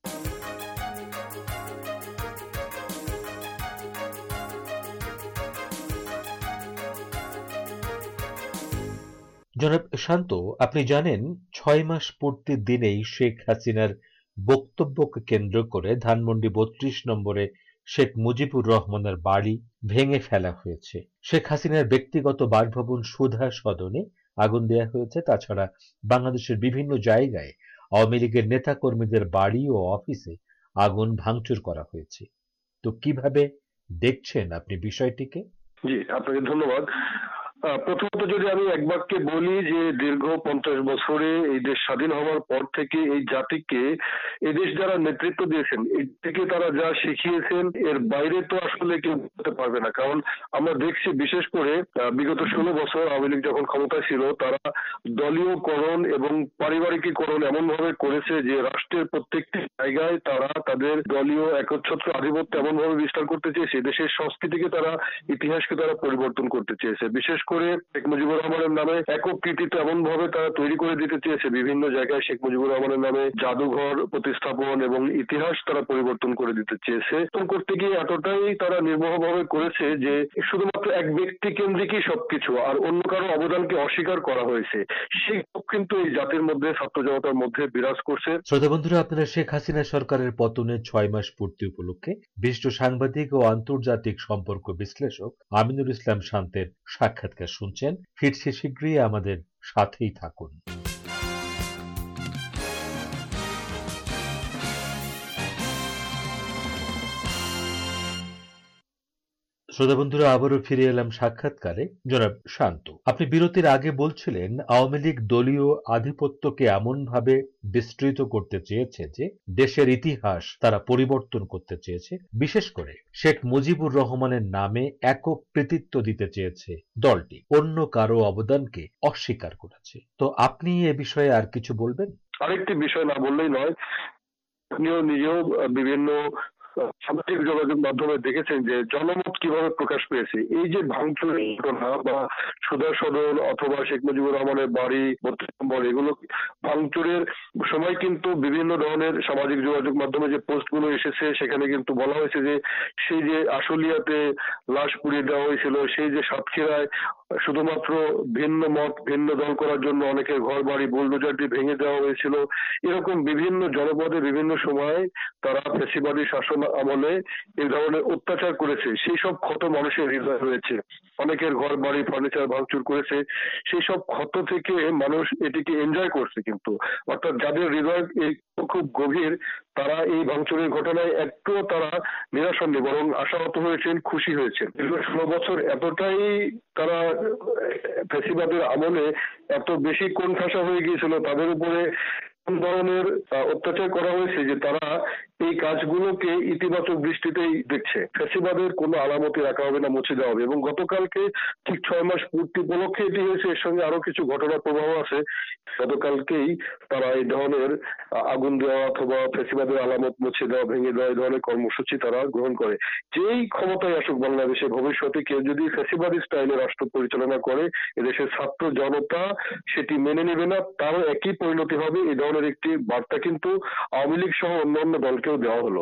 জনাব শান্ত, আপনি জানেন 6 মাস পূর্তির দিনেই শেখ হাসিনার বক্তব্যকে কেন্দ্র করে ধানমন্ডি 32 নম্বরে শেখ মুজিবুর রহমানের বাড়ি ভেঙে ফেলা হয়েছে। শেখ হাসিনার ব্যক্তিগত বাসভবন সুধা সদনে আগুন দেয়া হয়েছে। তাছাড়া বাংলাদেশের বিভিন্ন জায়গায় আওয়ামী লীগের নেতাকর্মীদের বাড়ি ও অফিসে আগুন ভাঙচুর করা হয়েছে। তো কিভাবে দেখছেন আপনি বিষয়টিকে? জি, আপনাকে ধন্যবাদ। প্রথমত যদি আমি এক বাক্যে বলি যে দীর্ঘ 50 বছরে এই দেশ স্বাধীন হওয়ার পর থেকে এই জাতিকে এই দেশ যারা নেতৃত্ব দিয়েছেন এই থেকে তারা যা শিখিয়েছেন এর বাইরে তো আসলে কেউ বলতে পারবে না। কারণ আমরা দেখছি বিশেষ করে বিগত 16 বছর আওয়ামী লীগ যখন ক্ষমতায় ছিল তারা দলীয়করণ এবং পারিবারিকীকরণ এমন ভাবে করেছে যে রাষ্ট্রের প্রত্যেকটি জায়গায় তারা তাদের দলীয় একচ্ছত্র আধিপত্য এমন ভাবে বিস্তার করতে চেয়েছে, দেশের সংস্কৃতিকে তারা ইতিহাসকে তারা পরিবর্তন করতে চেয়েছে। বিশেষ করে শেখ মুজিবুর রহমানের নামে একক কৃতিত্ব এমন ভাবে তারা তৈরি করে দিতে চেয়েছে, বিভিন্ন জায়গায় শেখ মুজিবুর রহমানের নামে জাদুঘর প্রতিস্থাপন এবং ইতিহাস তারা পরিবর্তন করে দিতে চেয়েছে। করতে গিয়ে এতটাই তারা নির্মোহভাবে করেছে যে শুধুমাত্র এক ব্যক্তি কেন্দ্রিকই সবকিছু আর অন্য কারো অবদানকে অস্বীকার করা হয়েছে। সেই কিন্তু এই জাতির মধ্যে ছাত্র জনতার মধ্যে বিরাজ করছে। শ্রোতা বন্ধুরা, আপনারা শেখ হাসিনা সরকারের পতনের 6 মাস পূর্তি উপলক্ষে বিশিষ্ট সাংবাদিক ও আন্তর্জাতিক সম্পর্ক বিশ্লেষক আমিনুল ইসলাম শান্তের সাক্ষাৎকার শুনছেন। ফিরছে শীঘ্রই, আমাদের সাথেই থাকুন। শ্রোতা বন্ধুরা, আবারও ফিরে এলাম সাক্ষাৎকারে। জনাব শান্ত, আপনি বিরতির আগে বলছিলেন আওয়ামী লীগ দলীয় আধিপত্যকে এমনভাবে বিস্তৃত করতে চেয়েছে যে দেশের ইতিহাস তারা পরিবর্তন করতে চেয়েছে। বিশেষ করে শেখ মুজিবুর রহমানের নামে একক কৃতিত্ব দিতে চেয়েছে দলটি, অন্য কারো অবদানকে অস্বীকার করেছে। তো আপনি এ বিষয়ে আর কিছু বলবেন? আরেকটি বিষয় না বললেই নয়, আপনিও নিজেও বিভিন্ন সামাজিক যোগাযোগ মাধ্যমে দেখেছেন যে জনমত কিভাবে প্রকাশ পেয়েছে। এই যে ভাঙচুরের ঘটনা বা সুধা সদন অথবা শেখ মুজিবুর রহমানের বাড়ি 32 নম্বর, এগুলো ভাঙচুরের সময় কিন্তু বিভিন্ন ধরনের সামাজিক যোগাযোগ মাধ্যমে যে পোস্টগুলো এসেছে সেখানে কিন্তু বলা হয়েছে যে সেই যে আশুলিয়াতে লাশ পুড়িয়ে দেওয়া হয়েছিল, সেই যে সাতক্ষীরায় শুধুমাত্র ভিন্ন মত ভিন্ন দল করার জন্য অনেকের ঘর বাড়ি বুলডোজার দিয়ে ভেঙে দেওয়া হয়েছিল। এরকম বিভিন্ন জনপদে বিভিন্ন সময় তারা ফ্যাসিবাদী শাসন আমলে এই ধরনের অত্যাচার করেছে। সেই সব ক্ষত মানুষের হৃদয় রয়েছে, অনেকের ঘর বাড়ি ফার্নিচার ভাঙচুর করেছে। সেই সব ক্ষত থেকে মানুষ এটিকে এনজয় করছে, কিন্তু অর্থাৎ যাদের হৃদয় খুব গভীর তারা এই ভাঙচুরের ঘটনায় একটুও তারা নিরাশ হননি, বরং আশাহত হয়েছেন, খুশি হয়েছেন। দীর্ঘ 16 বছর এতটাই তারা ফ্যাসিবাদের আমলে এত বেশি কোণঠাসা হয়ে গিয়েছিল, তাদের উপরে ধরনের অত্যাচার করা হয়েছে যে তারা এই কাজগুলোকে ইতিবাচক দৃষ্টিতেই দেখছে। ফ্যাসিবাদের কোনো আলামতি রাখা হবে না, মুছে দেওয়া হবে। এবং গতকালকে ঠিক 6 মাস পূর্তি উপলক্ষে এটি হয়েছে, এর সঙ্গে আরো কিছু ঘটনার প্রভাব আছে। গতকালকেই তারা এই ধরনের আগুন দেওয়া অথবা ফ্যাসিবাদের আলামত মুছে দেওয়া, ভেঙে দেওয়া, এই ধরনের কর্মসূচি তারা গ্রহণ করে। যেই ক্ষমতায় আসুক বাংলাদেশে ভবিষ্যতে কেউ যদি ফ্যাসিবাদী স্টাইলে রাষ্ট্র পরিচালনা করে, এদেশের ছাত্র জনতা সেটি মেনে নেবে না, তারও একই পরিণতি হবে। এই ধরনের একটি বার্তা কিন্তু আওয়ামী লীগ সহ অন্যান্য দলকেও দেওয়া হলো।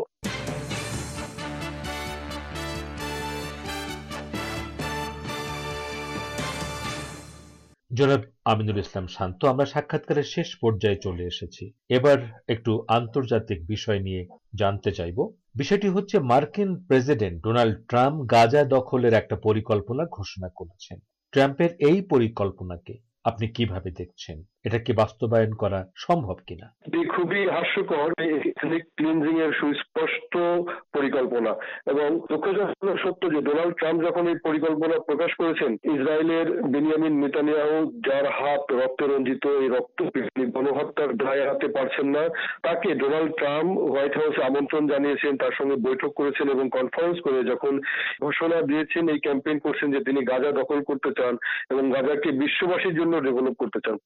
জনাব আমিনুল ইসলাম শান্ত, আমরা সাক্ষাৎকারের শেষ পর্যায়ে চলে এসেছি। এবার একটু আন্তর্জাতিক বিষয় নিয়ে জানতে চাইব। বিষয়টি হচ্ছে মার্কিন প্রেসিডেন্ট ডোনাল্ড ট্রাম্প গাজা দখলের একটা পরিকল্পনা ঘোষণা করেছেন। ট্রাম্পের এই পরিকল্পনাকে আপনি কিভাবে দেখছেন? এটা কি বাস্তবায়ন করা সম্ভব কিনা? এটি খুবই হাস্যকর, এথনিক ক্লিনজিং এর সুস্পষ্ট পরিকল্পনা। এবং দুঃখজনক সত্য যে ডোনাল্ড ট্রাম্প যখন এই পরিকল্পনা প্রকাশ করেছেন, ইসরায়েলের বেনিয়ামিন নেতানিয়াহু যার হাত রক্তে রঞ্জিত, এই রক্ত গণহত্যার দায় এড়াতে পারছেন না, তাকে ডোনাল্ড ট্রাম্প হোয়াইট হাউসে আমন্ত্রণ জানিয়েছেন, তার সঙ্গে বৈঠক করেছেন এবং কনফারেন্স করে যখন ঘোষণা দিয়েছেন, এই ক্যাম্পেইন করছেন যে তিনি গাজা দখল করতে চান এবং গাজাকে বিশ্ববাসীর জন্য ডেভেলপ করতে চান। প্রশ্ন হচ্ছে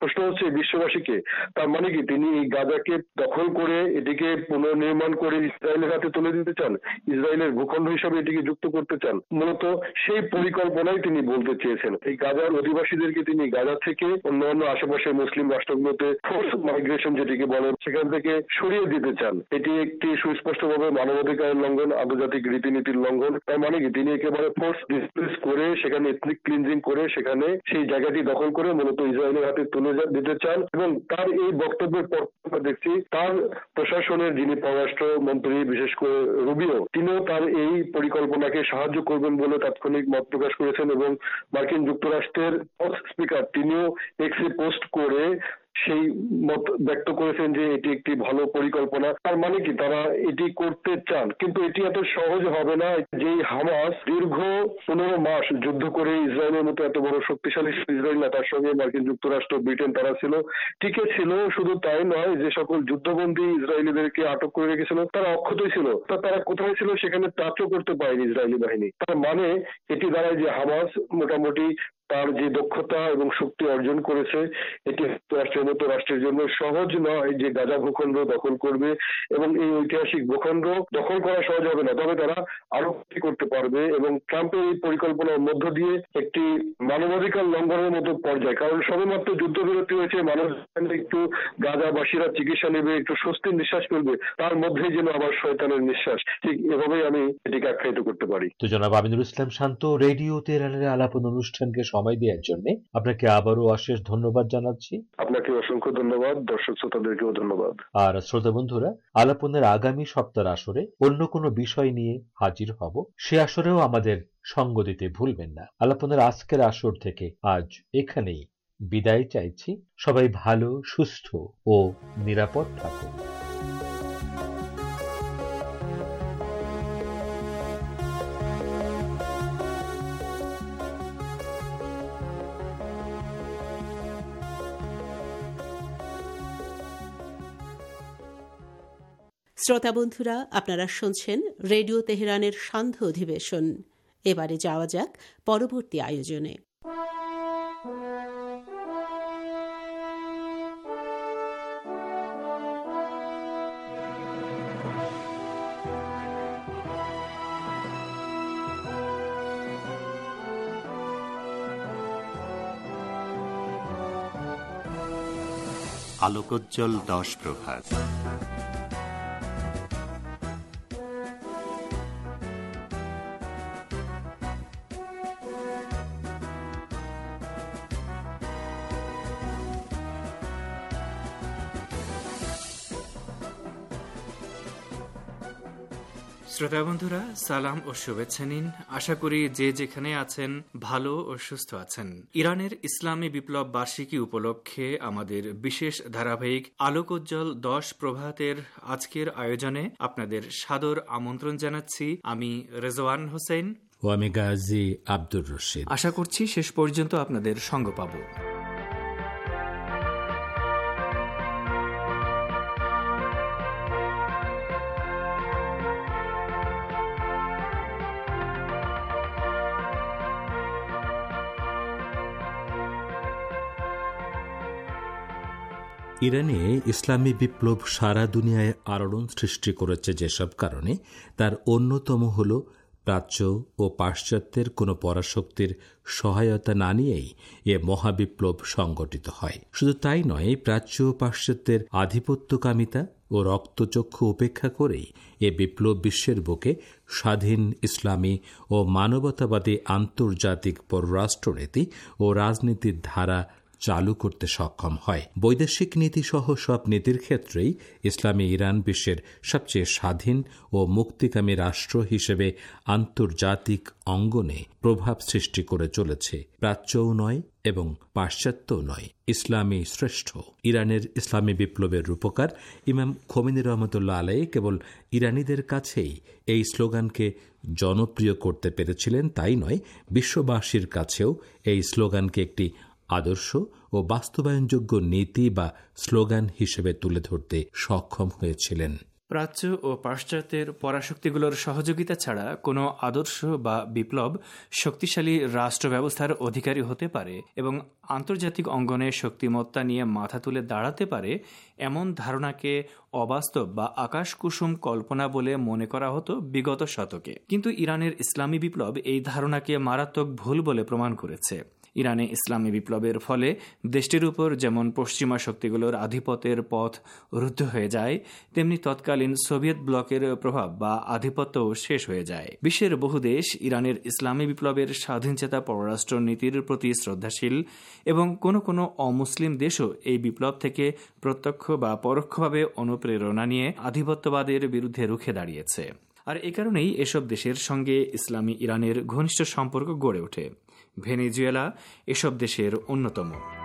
বিশ্ববাসীকে। তার মানে কি তিনি এই গাজাকে দখল করে এটিকে পুনর্নির্মাণ করে ইসরায়েলের হাতে তুলে দিতে চান, ইসরায়েলের ভূখণ্ড হিসাবে এটিকে যুক্ত করতে চান। মূলত সেই পরিকল্পনাই তিনি বলতে চেয়েছেন। এই গাজার অধিবাসীদেরকে তিনি গাজা থেকে অন্যান্য আশেপাশের মুসলিম রাষ্ট্রগুলোতে ফোর্স মাইগ্রেশন যেটিকে বলেন সেখান থেকে সরিয়ে দিতে চান। এটি একটি সুস্পষ্টভাবে মানবাধিকারের লঙ্ঘন, আন্তর্জাতিক রীতিনীতির লঙ্ঘন। তার মানে কি তিনি একেবারে ফোর্স ডিসপ্লেস করে সেখানে এথনিক ক্লিনজিং করে সেখানে সেই জায়গাটি দখল করে মূলত ইসরায়েলের হাতে তুলে দিতে চান। এবং তার এই বক্তব্যের পর আমরা দেখছি তার প্রশাসনের যিনি পররাষ্ট্র মন্ত্রী, বিশেষ করে রুবিও, তিনিও তার এই পরিকল্পনাকে সাহায্য করবেন বলে তাৎক্ষণিক মত প্রকাশ করেছেন। এবং মার্কিন যুক্তরাষ্ট্রের স্পিকার তিনিও এক্সে পোস্ট করে সেই মত ব্যক্ত করেছেন যে এটি একটি ভালো পরিকল্পনা। তার মানে কি তারা এটি করতে চান, কিন্তু এটি এত সহজ হবে না। যেই হামাস দীর্ঘ 15 মাস যুদ্ধ করে ইসরায়েলের মতো এত বড় শক্তিশালী ইসরায়েল না, তার সঙ্গে মার্কিন যুক্তরাষ্ট্র, ব্রিটেন তারা ছিল টিকে ছিল। শুধু তাই নয়, যে সকল যুদ্ধবন্দী ইসরায়েলিদেরকে আটক করে রেখেছিল তারা অক্ষতই ছিল। তারা কোথায় ছিল সেখানে টাচও করতে পারেনি ইসরায়েলি বাহিনী। তার মানে এটি দাঁড়ায় যে হামাস মোটামুটি তার যে দক্ষতা এবং শক্তি অর্জন করেছে এটি রাষ্ট্রের মতো রাষ্ট্রের জন্য সহজ নয় যে গাজা ভূখণ্ড দখল করবে। এবং এই ঐতিহাসিক ভূখণ্ড দখল করা সহজ হবে না, তবে তারা আরো কি করতে পারবে। এবং ট্রাম্পের এই পরিকল্পনার মধ্য দিয়ে একটি মানবাধিকার লঙ্ঘনের মতো পর্যায়ে, কারণ সবেমাত্র যুদ্ধবিরতি হয়েছে, মানুষ একটু গাজাবাসীরা চিকিৎসা নেবে, একটু স্বস্তির নিঃশ্বাস ফেলবে, তার মধ্যেই যেন আবার শয়তানের নিঃশ্বাস। ঠিক এভাবেই আমি এটিকে আখ্যায়িত করতে পারি। তো জনাব আমিনুল ইসলাম শান্ত, রেডিও তেহরানের আলাপন অনুষ্ঠানকে সময় দেওয়ার জন্য আপনাকে আবারও অশেষ ধন্যবাদ জানাচ্ছি। আপনাকে অসংখ্য ধন্যবাদ, দর্শক শ্রোতাদেরকেও ধন্যবাদ। আর শ্রোতা বন্ধুরা, আলাপনের আগামী সপ্তাহের আসরে অন্য কোনো বিষয় নিয়ে হাজির হব, সে আসরেও আমাদের সঙ্গ দিতে ভুলবেন না। আলাপনের আজকের আসর থেকে আজ এখানেই বিদায় চাইছি। সবাই ভালো, সুস্থ ও নিরাপদ থাকুন। শ্রোতা বন্ধুরা, আপনারা শুনছেন রেডিও তেহরানের সান্ধ্য অধিবেশন। এবারে যাওয়া যাক পরবর্তী আয়োজনে। আলোকোজ্জ্বল 10 প্রভাত। শ্রোতা বন্ধুরা, সালাম ও শুভেচ্ছা নিন। আশা করি যে যেখানে আছেন ভালো ও সুস্থ আছেন। ইরানের ইসলামী বিপ্লব বার্ষিকী উপলক্ষে আমাদের বিশেষ ধারাবাহিক আলোকোজ্জ্বল 10 প্রভাতের আজকের আয়োজনে আপনাদের সাদর আমন্ত্রণ জানাচ্ছি। আমি রেজওয়ান হোসেন ও আমি গাজী আব্দুর রশিদ। আশা করছি শেষ পর্যন্ত আপনাদের সঙ্গ পাব। ইরানে ইসলামী বিপ্লব সারা দুনিয়ায় আলোড়ন সৃষ্টি করেছে যেসব কারণে, তার অন্যতম হল প্রাচ্য ও পাশ্চাত্যের কোনো পরাশক্তির সহায়তা না নিয়েই এ মহাবিপ্লব সংগঠিত হয়। শুধু তাই নয়, প্রাচ্য ও পাশ্চাত্যের আধিপত্যকামিতা ও রক্তচক্ষু উপেক্ষা করেই এ বিপ্লব বিশ্বের বুকে স্বাধীন ইসলামী ও মানবতাবাদী আন্তর্জাতিক পররাষ্ট্রনীতি ও রাজনীতির ধারা চালু করতে সক্ষম হয়। বৈদেশিক নীতি সহ সব নীতির ক্ষেত্রেই ইসলামী ইরান বিশ্বের সবচেয়ে স্বাধীন ও মুক্তিকামী রাষ্ট্র হিসেবে আন্তর্জাতিক অঙ্গনে প্রভাব সৃষ্টি করে চলেছে। প্রাচ্যও নয় এবং পাশ্চাত্যও নয়, ইসলামী শ্রেষ্ঠ। ইরানের ইসলামী বিপ্লবের রূপকার ইমাম খোমেনি রহমতুল্লাহ আলাইহি কেবল ইরানিদের কাছেই এই স্লোগানকে জনপ্রিয় করতে পেরেছিলেন তাই নয়, বিশ্ববাসীর কাছেও এই স্লোগানকে একটি আদর্শ ও বাস্তবায়নযোগ্য নীতি বা স্লোগান হিসেবে তুলে ধরতে সক্ষম হয়েছিলেন। প্রাচ্য ও পাশ্চাত্যের পরাশক্তিগুলোর সহযোগিতা ছাড়া কোনো আদর্শ বা বিপ্লব শক্তিশালী রাষ্ট্র ব্যবস্থার অধিকারী হতে পারে এবং আন্তর্জাতিক অঙ্গনে শক্তিমত্তা নিয়ে মাথা তুলে দাঁড়াতে পারে, এমন ধারণাকে অবাস্তব বা আকাশকুসুম কল্পনা বলে মনে করা হতো বিগত শতকে। কিন্তু ইরানের ইসলামী বিপ্লব এই ধারণাকে মারাত্মক ভুল বলে প্রমাণ করেছে। ইরানে ইসলামী বিপ্লবের ফলে দেশটির উপর যেমন পশ্চিমা শক্তিগুলোর আধিপত্যের পথ রুদ্ধ হয়ে যায়, তেমনি তৎকালীন সোভিয়েত ব্লকের প্রভাব বা আধিপত্যও শেষ হয়ে যায়। বিশ্বের বহু দেশ ইরানের ইসলামী বিপ্লবের স্বাধীনচেতা পররাষ্ট্র নীতির প্রতি শ্রদ্ধাশীল এবং কোনো কোনো অমুসলিম দেশও এই বিপ্লব থেকে প্রত্যক্ষ বা পরোক্ষভাবে অনুপ্রেরণা নিয়ে আধিপত্যবাদের বিরুদ্ধে রুখে দাঁড়িয়েছে। আর এ কারণেই এসব দেশের সঙ্গে ইসলামী ইরানের ঘনিষ্ঠ সম্পর্ক গড়ে ওঠে। ভেনেজুয়েলা এসব দেশের অন্যতম।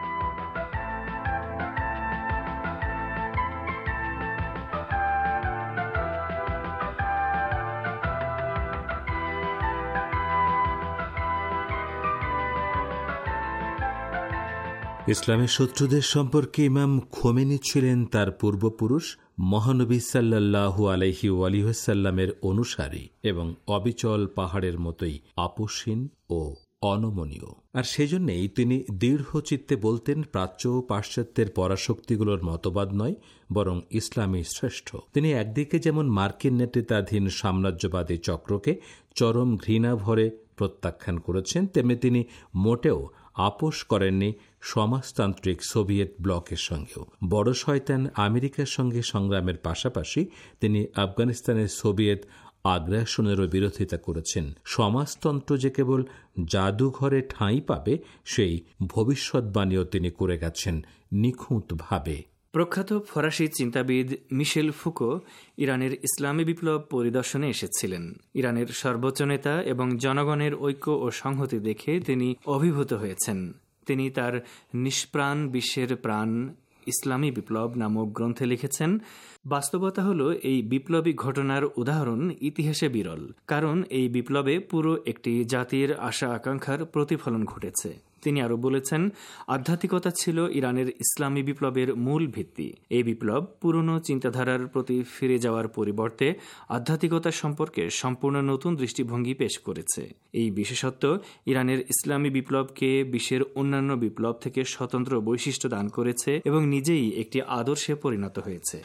ইসলামের শত্রুদের সম্পর্কে ইমাম খোমেনি ছিলেন তার পূর্বপুরুষ মহানবী সাল্লাল্লাহু আলাইহি ওয়াসাল্লামের অনুসারী এবং অবিচল পাহাড়ের মতোই আপোষহীন ও অনমনীয়। আর সেজন্যই তিনি দৃঢ় চিত্তে বলতেন, প্রাচ্য ও পাশ্চাত্যের পরাশক্তিগুলোর মতবাদ নয়, বরং ইসলামই শ্রেষ্ঠ। তিনি একদিকে যেমন মার্কিন নেতৃত্বাধীন সাম্রাজ্যবাদী চক্রকে চরম ঘৃণা ভরে প্রত্যাখ্যান করেছেন, তেমনি তিনি মোটেও আপোষ করেননি সমাজতান্ত্রিক সোভিয়েত ব্লকের সঙ্গেও। বড় শয়তান আমেরিকার সঙ্গে সংগ্রামের পাশাপাশি তিনি আফগানিস্তানের সোভিয়েত আগ্রাসনেরও বিরোধিতা করেছেন। সমাজতন্ত্র যে কেবল জাদুঘরে ঠাঁই পাবে, সেই ভবিষ্যৎবাণীও তিনি করে গেছেন নিখুঁতভাবে। প্রখ্যাত ফরাসি চিন্তাবিদ মিশেল ফুকো ইরানের ইসলামী বিপ্লব পরিদর্শনে এসেছিলেন। ইরানের সর্বোচ্চ নেতা এবং জনগণের ঐক্য ও সংহতি দেখে তিনি অভিভূত হয়েছেন। তিনি তার নিষ্প্রাণ বিশ্বের প্রাণ ইসলামী বিপ্লব নামক গ্রন্থে লিখেছেন, বাস্তবতা হলো এই বিপ্লবী ঘটনার উদাহরণ ইতিহাসে বিরল, কারণ এই বিপ্লবে পুরো একটি জাতির আশা আকাঙ্ক্ষার প্রতিফলন ঘটেছে। তিনি আরো বলেছেন, আধ্যাত্মিকতা ছিল ইরানের ইসলামী বিপ্লবের মূল ভিত্তি। এই বিপ্লব পুরনো চিন্তাধারার প্রতি ফিরে যাওয়ার পরিবর্তে আধ্যাত্মিকতা সম্পর্কে সম্পূর্ণ নতুন দৃষ্টিভঙ্গি পেশ করেছে। এই বিশেষত্ব ইরানের ইসলামী বিপ্লবকে বিশ্বের অন্যান্য বিপ্লব থেকে স্বতন্ত্র বৈশিষ্ট্য দান করেছে এবং নিজেই একটি আদর্শে পরিণত হয়েছে।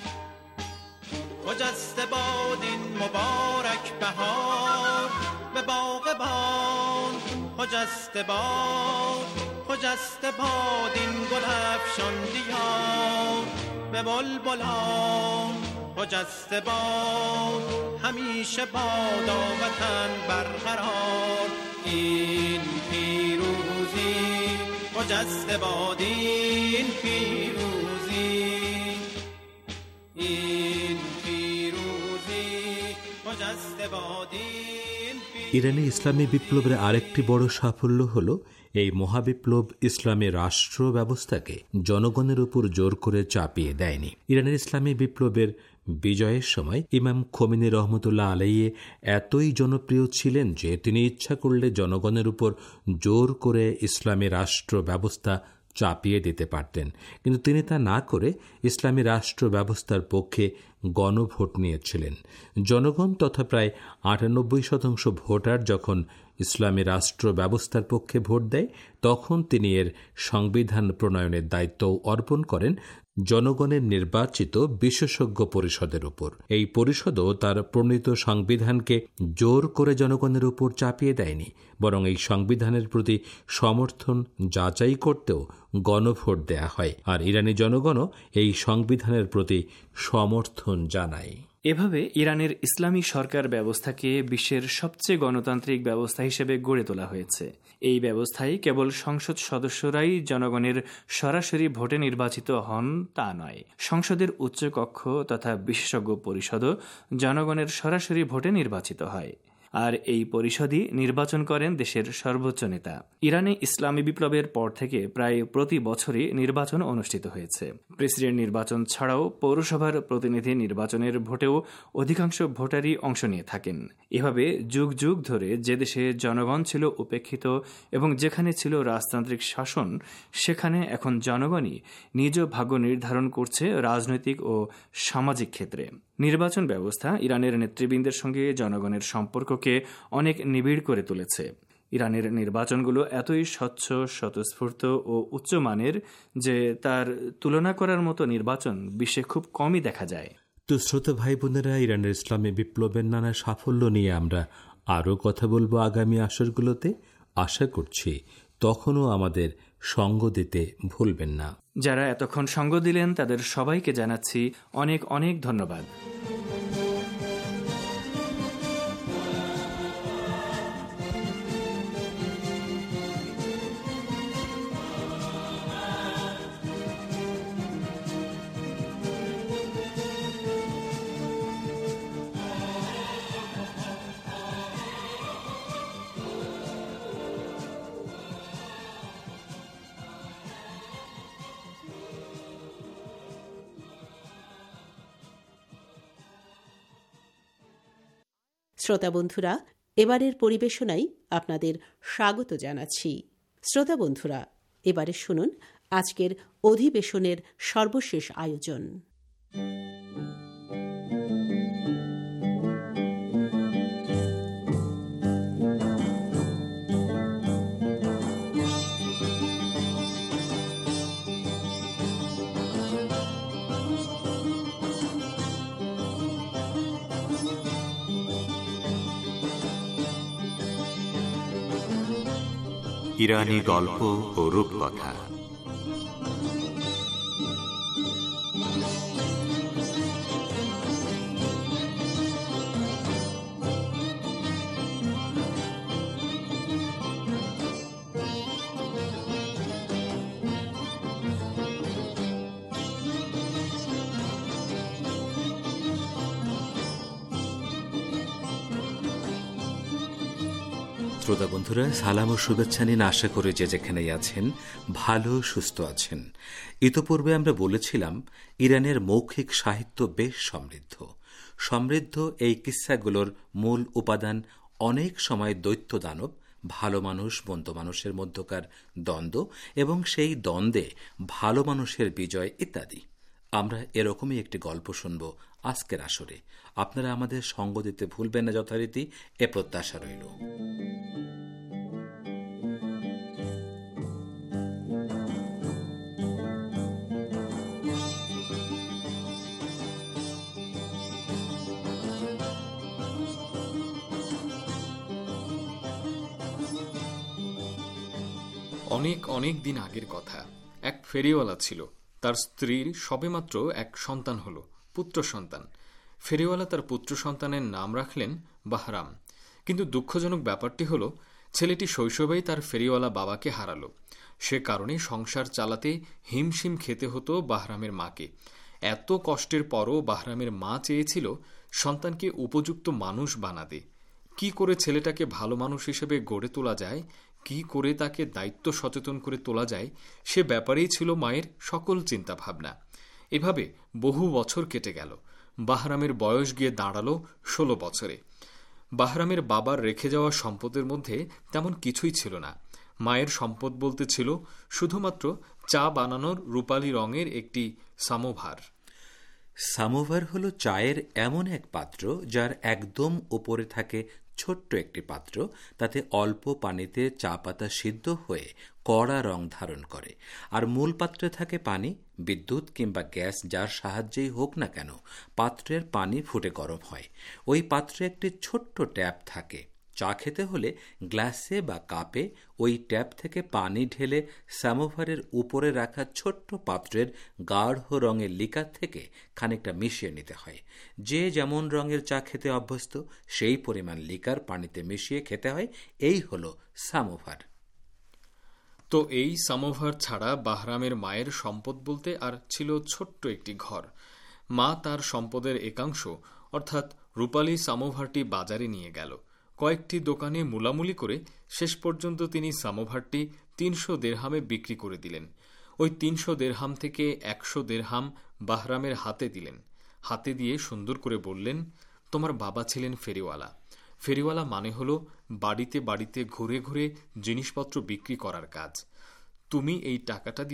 خجسته باد این گل افشان دیار به بلبلان خجسته باد همیشه بادا وطن برقرار این پیروزی خجسته باد این پیروزی این پیروزی خجسته باد ইরানে ইসলামী বিপ্লবের আরেকটি বড় সাফল্য হল এই মহাবিপ্লব ইসলামী রাষ্ট্র ব্যবস্থাকে জনগণের উপর জোর করে চাপিয়ে দেয়নি। ইরানের ইসলামী বিপ্লবের বিজয়ের সময় ইমাম খোমেনি রহমতুল্লাহ আলাইহি এতই জনপ্রিয় ছিলেন যে তিনি ইচ্ছা করলে জনগণের উপর জোর করে ইসলামী রাষ্ট্র ব্যবস্থা চাপিয়ে দিতে পারতেন, কিন্তু তিনি তা না করে ইসলামী রাষ্ট্র ব্যবস্থার পক্ষে গণভোট নিয়েছিলেন। জনগণ তথা প্রায় ৯৮% ভোটার যখন ইসলামী রাষ্ট্র ব্যবস্থার পক্ষে ভোট দেয়, তখন তিনি এর সংবিধান প্রণয়নের দায়িত্ব অর্পণ করেন জনগণের নির্বাচিত বিশেষজ্ঞ পরিষদের উপর। এই পরিষদও তার প্রণীত সংবিধানকে জোর করে জনগণের উপর চাপিয়ে দেয়নি, বরং এই সংবিধানের প্রতি সমর্থন যাচাই করতেও গণভোট দেয়া হয়, আর ইরানি জনগণও এই সংবিধানের প্রতি সমর্থন জানায়। এভাবে ইরানের ইসলামী সরকার ব্যবস্থাকে বিশ্বের সবচেয়ে গণতান্ত্রিক ব্যবস্থা হিসেবে গড়ে তোলা হয়েছে। এই ব্যবস্থায় কেবল সংসদ সদস্যরাই জনগণের সরাসরি ভোটে নির্বাচিত হন তা নয়, সংসদের উচ্চকক্ষ তথা বিশেষজ্ঞ পরিষদও জনগণের সরাসরি ভোটে নির্বাচিত হয়, আর এই পরিষদই নির্বাচন করেন দেশের সর্বোচ্চ নেতা। ইরানে ইসলামী বিপ্লবের পর থেকে প্রায় প্রতি বছরই নির্বাচন অনুষ্ঠিত হয়েছে। প্রেসিডেন্ট নির্বাচন ছাড়াও পৌরসভার প্রতিনিধি নির্বাচনের ভোটেও অধিকাংশ ভোটারই অংশ নিয়ে থাকেন। এভাবে যুগ যুগ ধরে যে দেশে জনগণ ছিল উপেক্ষিত এবং যেখানে ছিল রাজতান্ত্রিক শাসন, সেখানে এখন জনগণই নিজ ভাগ্য নির্ধারণ করছে রাজনৈতিক ও সামাজিক ক্ষেত্রে। নির্বাচন ব্যবস্থা ইরানের নেতৃবৃন্দের সঙ্গে জনগণের সম্পর্ককে অনেক নিবিড় করে তুলেছে। ইরানের নির্বাচনগুলো এতই স্বচ্ছ, স্বতঃস্ফূর্ত ও উচ্চমানের যে তার তুলনা করার মতো নির্বাচন বিশ্বে খুব কমই দেখা যায়। তো শ্রোতা ভাই বোনেরা, ইরানের ইসলামী বিপ্লবের নানা সাফল্য নিয়ে আমরা আরও কথা বলবো আগামী আসরগুলোতে। আশা করছি তখনও আমাদের সঙ্গ দিতে ভুলবেন না। যারা এতক্ষণ সঙ্গ দিলেন তাদের সবাইকে জানাচ্ছি অনেক অনেক ধন্যবাদ। শ্রোতা বন্ধুরা, এবারের পরিবেশনায় আপনাদের স্বাগত জানাচ্ছি। শ্রোতা বন্ধুরা, এবারে শুনুন আজকের অধিবেশনের সর্বশেষ আয়োজন। ইরানি গল্প ও রূপকথা। শ্রোতা বন্ধুরা, সালাম ও শুভেচ্ছা নিন। আশা করে যে যেখানেই আছেন ভালো সুস্থ আছেন। ইতোপূর্বে আমরা বলেছিলাম ইরানের মৌখিক সাহিত্য বেশ সমৃদ্ধ। এই কিস্সাগুলোর মূল উপাদান অনেক সময় দৈত্য দানব, ভালো মানুষ মন্দ মানুষের মধ্যকার দ্বন্দ্ব এবং সেই দ্বন্দ্বে ভালো মানুষের বিজয় ইত্যাদি। আমরা এরকমই একটি গল্প শুনব আজকের আসরে। আপনারা আমাদের সঙ্গ দিতে ভুলবেন না যথারীতি, এ প্রত্যাশা রইল। অনেক অনেক দিন আগের কথা। এক ফেরিওয়ালা ছিল, তার স্ত্রীর সবেমাত্র এক সন্তান হল, পুত্র সন্তান। ফেরিওয়ালা তার পুত্র সন্তানের নাম রাখলেন বাহরাম। কিন্তু দুঃখজনক ব্যাপারটি হল, ছেলেটি শৈশবেই তার ফেরিওয়ালা বাবাকে হারালো। সে কারণে সংসার চালাতে হিমশিম খেতে হতো বাহরামের মাকে। এত কষ্টের পরও বাহরামের মা চেয়েছিল সন্তানকে উপযুক্ত মানুষ বানাতে। কি করে ছেলেটাকে ভালো মানুষ হিসেবে গড়ে তোলা যায়, কি করে তাকে দায়িত্ব সচেতন করে তোলা যায়, সে ব্যাপারেই ছিল মায়ের সকল চিন্তা ভাবনা। এভাবে বহু বছর কেটে গেল। বাহরামের বয়স গিয়ে দাঁড়ালো 16 বছরে। বাহরামের বাবার রেখে যাওয়া সম্পদের মধ্যে তেমন কিছুই ছিল না। মায়ের সম্পদ বলতে ছিল শুধুমাত্র চা বানানোর রূপালী রঙের একটি সামোভার। সামোভার হল চায়ের এমন এক পাত্র যার একদম উপরে থাকে ছোট্ট একটি পাত্র, তাতে অল্প পানিতে চা পাতা সিদ্ধ হয়ে কড়া রং ধারণ করে। আর মূল পাত্রে থাকে পানি। বিদ্যুৎ কিংবা গ্যাস যার সাহায্যেই হোক না কেন, পাত্রের পানি ফুটে গরম হয়। ওই পাত্রে একটি ছোট্ট ট্যাপ থাকে। চা খেতে হলে গ্লাসে বা কাপে ওই ট্যাপ থেকে পানি ঢেলে সামোভারের উপরে রাখা ছোট্ট পাত্রের গাঢ় রঙের লিকার থেকে খানিকটা মিশিয়ে নিতে হয়। যে যেমন রঙের চা খেতে অভ্যস্ত সেই পরিমাণ লিকার পানিতে মিশিয়ে খেতে হয়। এই হলো সামোভার। তো এই সামোভার ছাড়া বাহরামের মায়ের সম্পদ বলতে আর ছিল ছোট্ট একটি ঘর। মা তার সম্পদের একাংশ অর্থাৎ রূপালী সামোভারটি বাজারে নিয়ে গেল। কয়েকটি দোকানে মুলামুলি করে শেষ পর্যন্ত তিনি সামোভারটি 300 দেরহামে বিক্রি করে দিলেন। ওই 300 দেরহাম থেকে 100 দেরহাম বাহরামের হাতে দিলেন। হাতে দিয়ে সুন্দর করে বললেন, তোমার বাবা ছিলেন ফেরিওয়ালা। ফেরিওয়ালা মানে হলো বাড়িতে বাড়িতে ঘুরে ঘুরে জিনিসপত্র বিক্রি করার কাজ। তুমি এই টাকাটা দিয়ে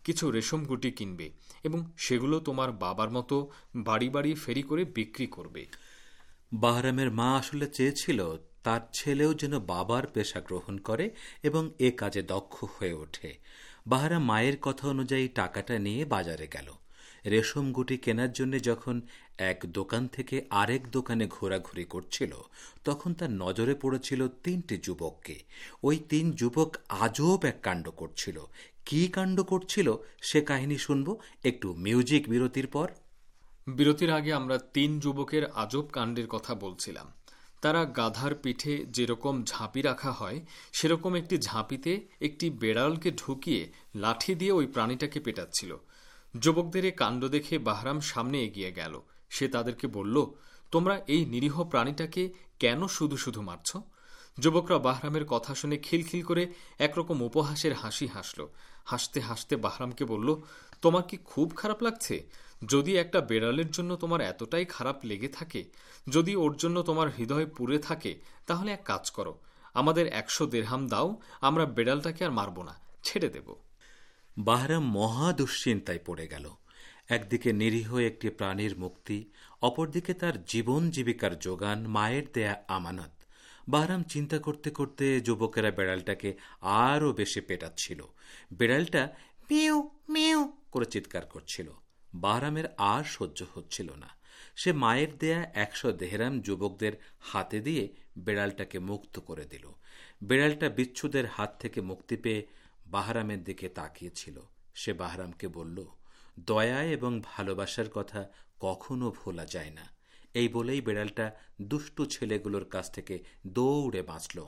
কিছু রেশম গুটি কিনবে এবং সেগুলো তোমার বাবার মতো বাড়ি বাড়ি ফেরি করে বিক্রি করবে। বাহরামের মা আসলে চেয়েছিল তার ছেলেও যেন বাবার পেশা গ্রহণ করে এবং এ কাজে দক্ষ হয়ে ওঠে। বাহরাম মায়ের কথা অনুযায়ী টাকাটা নিয়ে বাজারে গেল। রেশম গুটি কেনার জন্য যখন এক দোকান থেকে আরেক দোকানে ঘোরাঘুরি করছিল, তখন তার নজরে পড়েছিল 3টি যুবককে। ওই 3 যুবক আজব এক কাণ্ড করছিল। কি কাণ্ড করছিল সে কাহিনী শুনব একটু মিউজিক বিরতির পর। বিরতির আগে আমরা 3 যুবকের আজব কাণ্ডের কথা বলছিলাম। তারা গাধার পিঠে যেরকম ঝাঁপি রাখা হয় সেরকম একটি ঝাঁপিতে একটি বেড়ালকে ঢুকিয়ে লাঠি দিয়ে ওই প্রাণীটাকে পেটাচ্ছিল। যুবকদের এ কাণ্ড দেখে বাহরাম সামনে এগিয়ে গেল। সে তাদেরকে বলল, তোমরা এই নিরীহ প্রাণীটাকে কেন শুধু শুধু মারছ? যুবকরা বাহরামের কথা শুনে খিলখিল করে একরকম উপহাসের হাসি হাসল। হাসতে হাসতে বাহরামকে বলল, তোমার কি খুব খারাপ লাগছে? যদি একটা বেড়ালের জন্য তোমার এতটাই খারাপ লেগে থাকে, যদি ওর জন্য তোমার হৃদয় পুড়ে থাকে, তাহলে এক কাজ করো, আমাদের 100 দিরহাম দাও, আমরা বেড়ালটাকে আর মারব না, ছেড়ে দেব। বাহরাম মহা দুশ্চিন্তায় পড়ে গেল। একদিকে নিরীহ একটি প্রাণীর মুক্তি, অপরদিকে তার জীবন জীবিকার যোগান, মায়ের দেয়া আমানত। বাহরাম চিন্তা করতে করতে যুবকেরা বেড়ালটাকে আরও বেশি পেটাচ্ছিল। বেড়ালটা মিউ মিউ করে চিৎকার করছিল। বাহরামের আর সহ্য হচ্ছিল না। সে মায়ের দেয়া 100 দিরহাম যুবকদের হাতে দিয়ে বেড়ালটাকে মুক্ত করে দিল। বেড়ালটা বিচ্ছুদের হাত থেকে মুক্তি পেয়ে বাহরামের দিকে তাকিয়েছিল। সে বাহরামকে বলল, দয়া এবং ভালোবাসার কথা কখনো ভোলা যায় না। এই বলেই বেড়ালটা দুষ্টু ছেলেগুলোর কাছ থেকে দৌড়ে বাঁচল।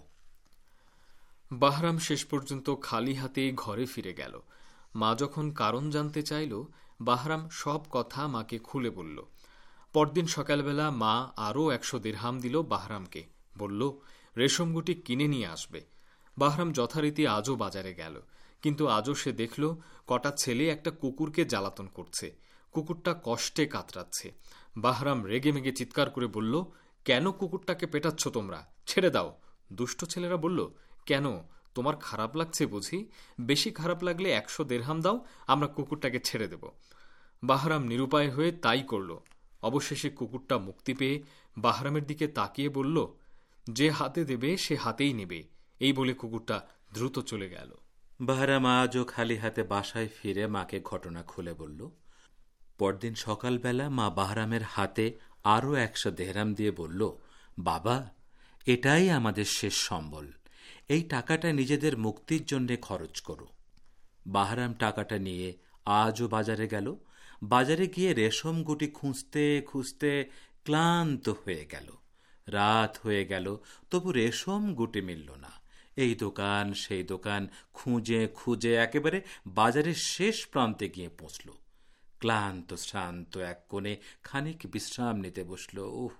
বাহরাম শেষ পর্যন্ত খালি হাতেই ঘরে ফিরে গেল। মা যখন কারণ জানতে চাইল, বাহরাম সব কথা মাকে খুলে বলল। পরদিন সকালবেলা মা আরও 100 দিরহাম দিল বাহরামকে, বলল রেশমগুটি কিনে নিয়ে আসবে। বাহরাম যথারীতি আজও বাজারে গেল, কিন্তু আজও সে দেখল কটা ছেলে একটা কুকুরকে জ্বালাতন করছে। কুকুরটা কষ্টে কাতরাচ্ছে। বাহরাম রেগে মেগে চিৎকার করে বলল, কেন কুকুরটাকে পেটাচ্ছ তোমরা? ছেড়ে দাও। দুষ্ট ছেলেরা বলল, কেন, তোমার খারাপ লাগছে বুঝি? বেশি খারাপ লাগলে 100 দিরহাম দাও, আমরা কুকুরটাকে ছেড়ে দেব। বাহরাম নিরুপায় হয়ে তাই করল। অবশেষে কুকুরটা মুক্তি পেয়ে বাহরামের দিকে তাকিয়ে বলল, যে হাতে দেবে সে হাতেই নেবে। এই বলে কুকুরটা দ্রুত চলে গেল। বাহরাম আজও খালি হাতে বাসায় ফিরে মাকে ঘটনা খুলে বলল। পরদিন সকালবেলা মা বাহরামের হাতে আরও 100 দিরহাম দিয়ে বলল, বাবা, এটাই আমাদের শেষ সম্বল। এই টাকাটা নিজেদের মুক্তির জন্য খরচ করো। বাহরাম টাকাটা নিয়ে আজও বাজারে গেল। বাজারে গিয়ে রেশম গুটি খুঁজতে খুঁজতে ক্লান্ত হয়ে গেল। রাত হয়ে গেল, তবু রেশম গুটি মিলল না। এই দোকান সেই দোকান খুঁজে খুঁজে একেবারে বাজারের শেষ প্রান্তে গিয়ে পৌঁছল। ক্লান্ত শ্রান্ত এক কোণে খানিক বিশ্রাম নিতে বসল।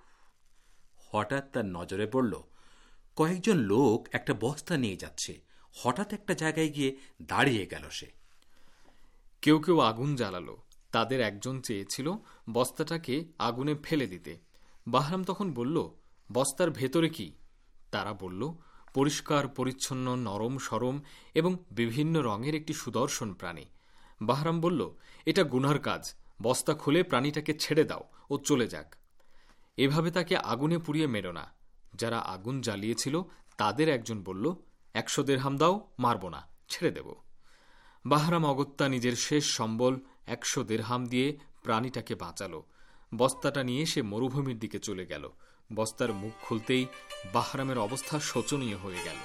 হঠাৎ তার নজরে পড়ল কয়েকজন লোক একটা বস্তা নিয়ে যাচ্ছে। হঠাৎ একটা জায়গায় গিয়ে দাঁড়িয়ে গেল সে। কেউ কেউ আগুন জ্বালালো। তাদের একজন চেয়েছিল বস্তাটাকে আগুনে ফেলে দিতে। বাহরাম তখন বলল, বস্তার ভেতরে কি? তারা বলল, পরিষ্কার পরিচ্ছন্ন নরম সরম এবং বিভিন্ন রঙের একটি সুদর্শন প্রাণী। বাহরাম বলল, এটা গুনার কাজ, বস্তা খুলে প্রাণীটাকে ছেড়ে দাও, ও চলে যাক। এভাবে তাকে আগুনে পুড়িয়ে মেরো না। যারা আগুন জ্বালিয়েছিল তাদের একজন বলল, 100 দিরহাম দাও, মারব না, ছেড়ে দেব। বাহরাম অগত্যা নিজের শেষ সম্বল 100 দিরহাম দিয়ে প্রাণীটাকে বাঁচালো। বস্তাটা নিয়ে সে মরুভূমির দিকে চলে গেল। বস্তার মুখ খুলতেই বাহরামের অবস্থা শোচনীয় হয়ে গেল।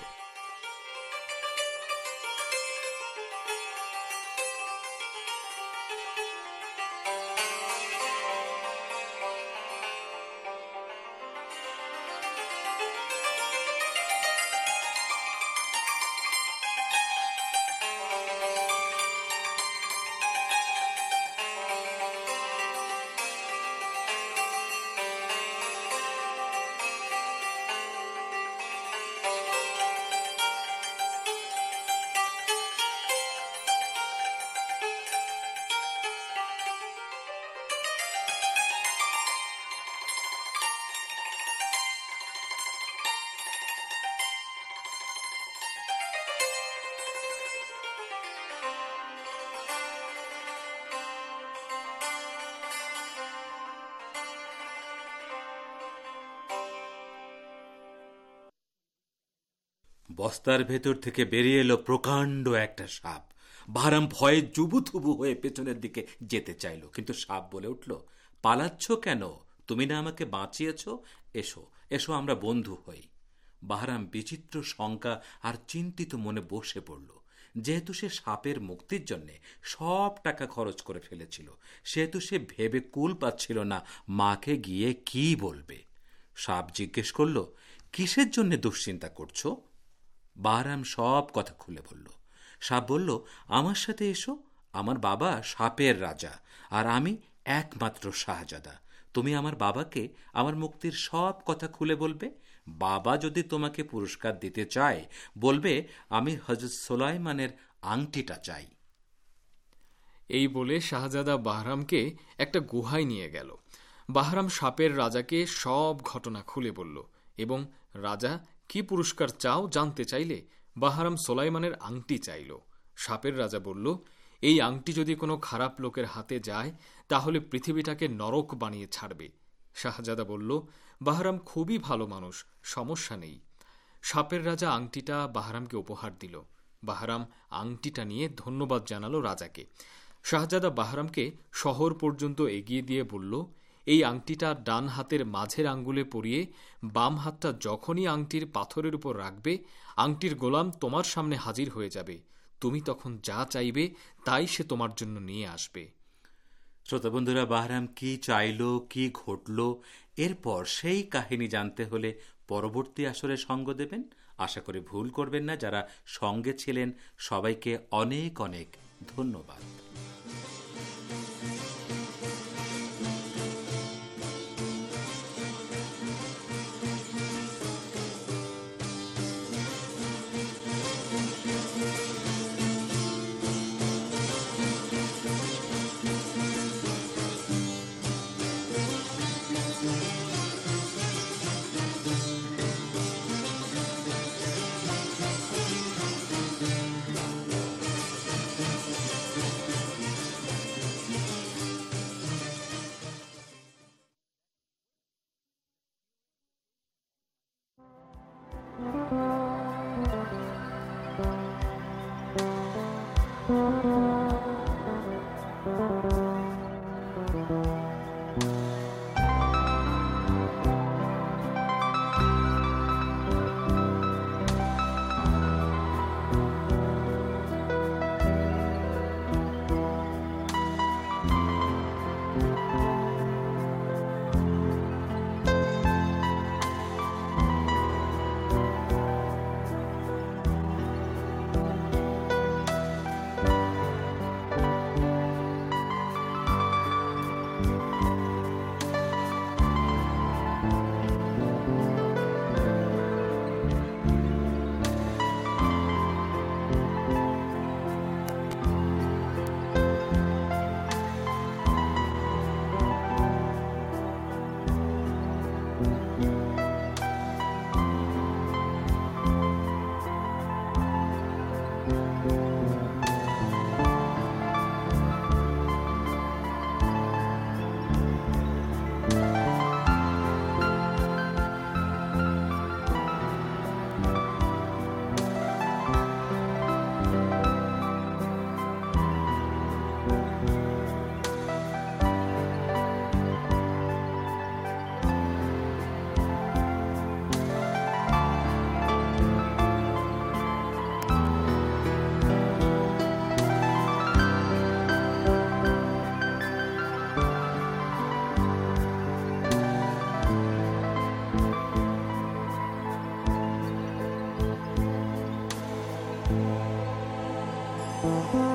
বস্তার ভেতর থেকে বেরিয়ে এলো প্রকাণ্ড একটা সাপ। বাহরাম ভয়ে জুবুথুবু হয়ে পেছনের দিকে যেতে চাইল, কিন্তু সাপ বলে উঠল, পালাচ্ছ কেন? তুমি না আমাকে বাঁচিয়েছ? এসো এসো, আমরা বন্ধু হই। বাহরাম বিচিত্র শঙ্কা আর চিন্তিত মনে বসে পড়ল। যেহেতু সে সাপের মুক্তির জন্য সব টাকা খরচ করে ফেলেছিল, সেহেতু সে ভেবে কুল পাচ্ছিল না মাকে গিয়ে কি বলবে। সাপ জিজ্ঞেস করল, কিসের জন্য দুশ্চিন্তা করছো? বাহরাম সব কথা খুলে বলল। সাপ বলল, আমার সাথে এসো। আমার বাবা সাপের রাজা, আর আমি একমাত্র শাহজাদা। তুমি আমার বাবাকে আমার মুক্তির সব কথা খুলে বলবে। বাবা যদি তোমাকে পুরস্কার দিতে চায়, বলবে আমি হযরত সুলাইমানের আংটিটা চাই। এই বলে শাহজাদা বাহরামকে একটা গুহায় নিয়ে গেল। বাহরাম সাপের রাজাকে সব ঘটনা খুলে বলল, এবং রাজা কি পুরস্কার চাও জানতে চাইলে বাহরাম সুলাইমানের আংটি চাইল। সাপের রাজা বলল, এই আংটি যদি কোনো খারাপ লোকের হাতে যায়, তাহলে পৃথিবীটাকে নরক বানিয়ে ছাড়বে। শাহজাদা বলল, বাহরাম খুবই ভালো মানুষ, সমস্যা নেই। সাপের রাজা আংটিটা বাহরামকে উপহার দিল। বাহরাম আংটিটা নিয়ে ধন্যবাদ জানালো রাজাকে। শাহজাদা বাহরামকে শহর পর্যন্ত এগিয়ে দিয়ে বলল, এই আংটিটা ডান হাতের মাঝের আঙ্গুলে পরিয়ে বাম হাতটা যখনই আংটির পাথরের উপর রাখবে, আংটির গোলাম তোমার সামনে হাজির হয়ে যাবে। তুমি তখন যা চাইবে তাই সে তোমার জন্য নিয়ে আসবে। শ্রোতা বন্ধুরা, বাহরাম কি চাইল, কি ঘটল, এরপর সেই কাহিনী জানতে হলে পরবর্তী আসরে সঙ্গ দেবেন। আশা করে ভুল করবেন না। যারা সঙ্গে ছিলেন সবাইকে অনেক অনেক ধন্যবাদ। Thank you.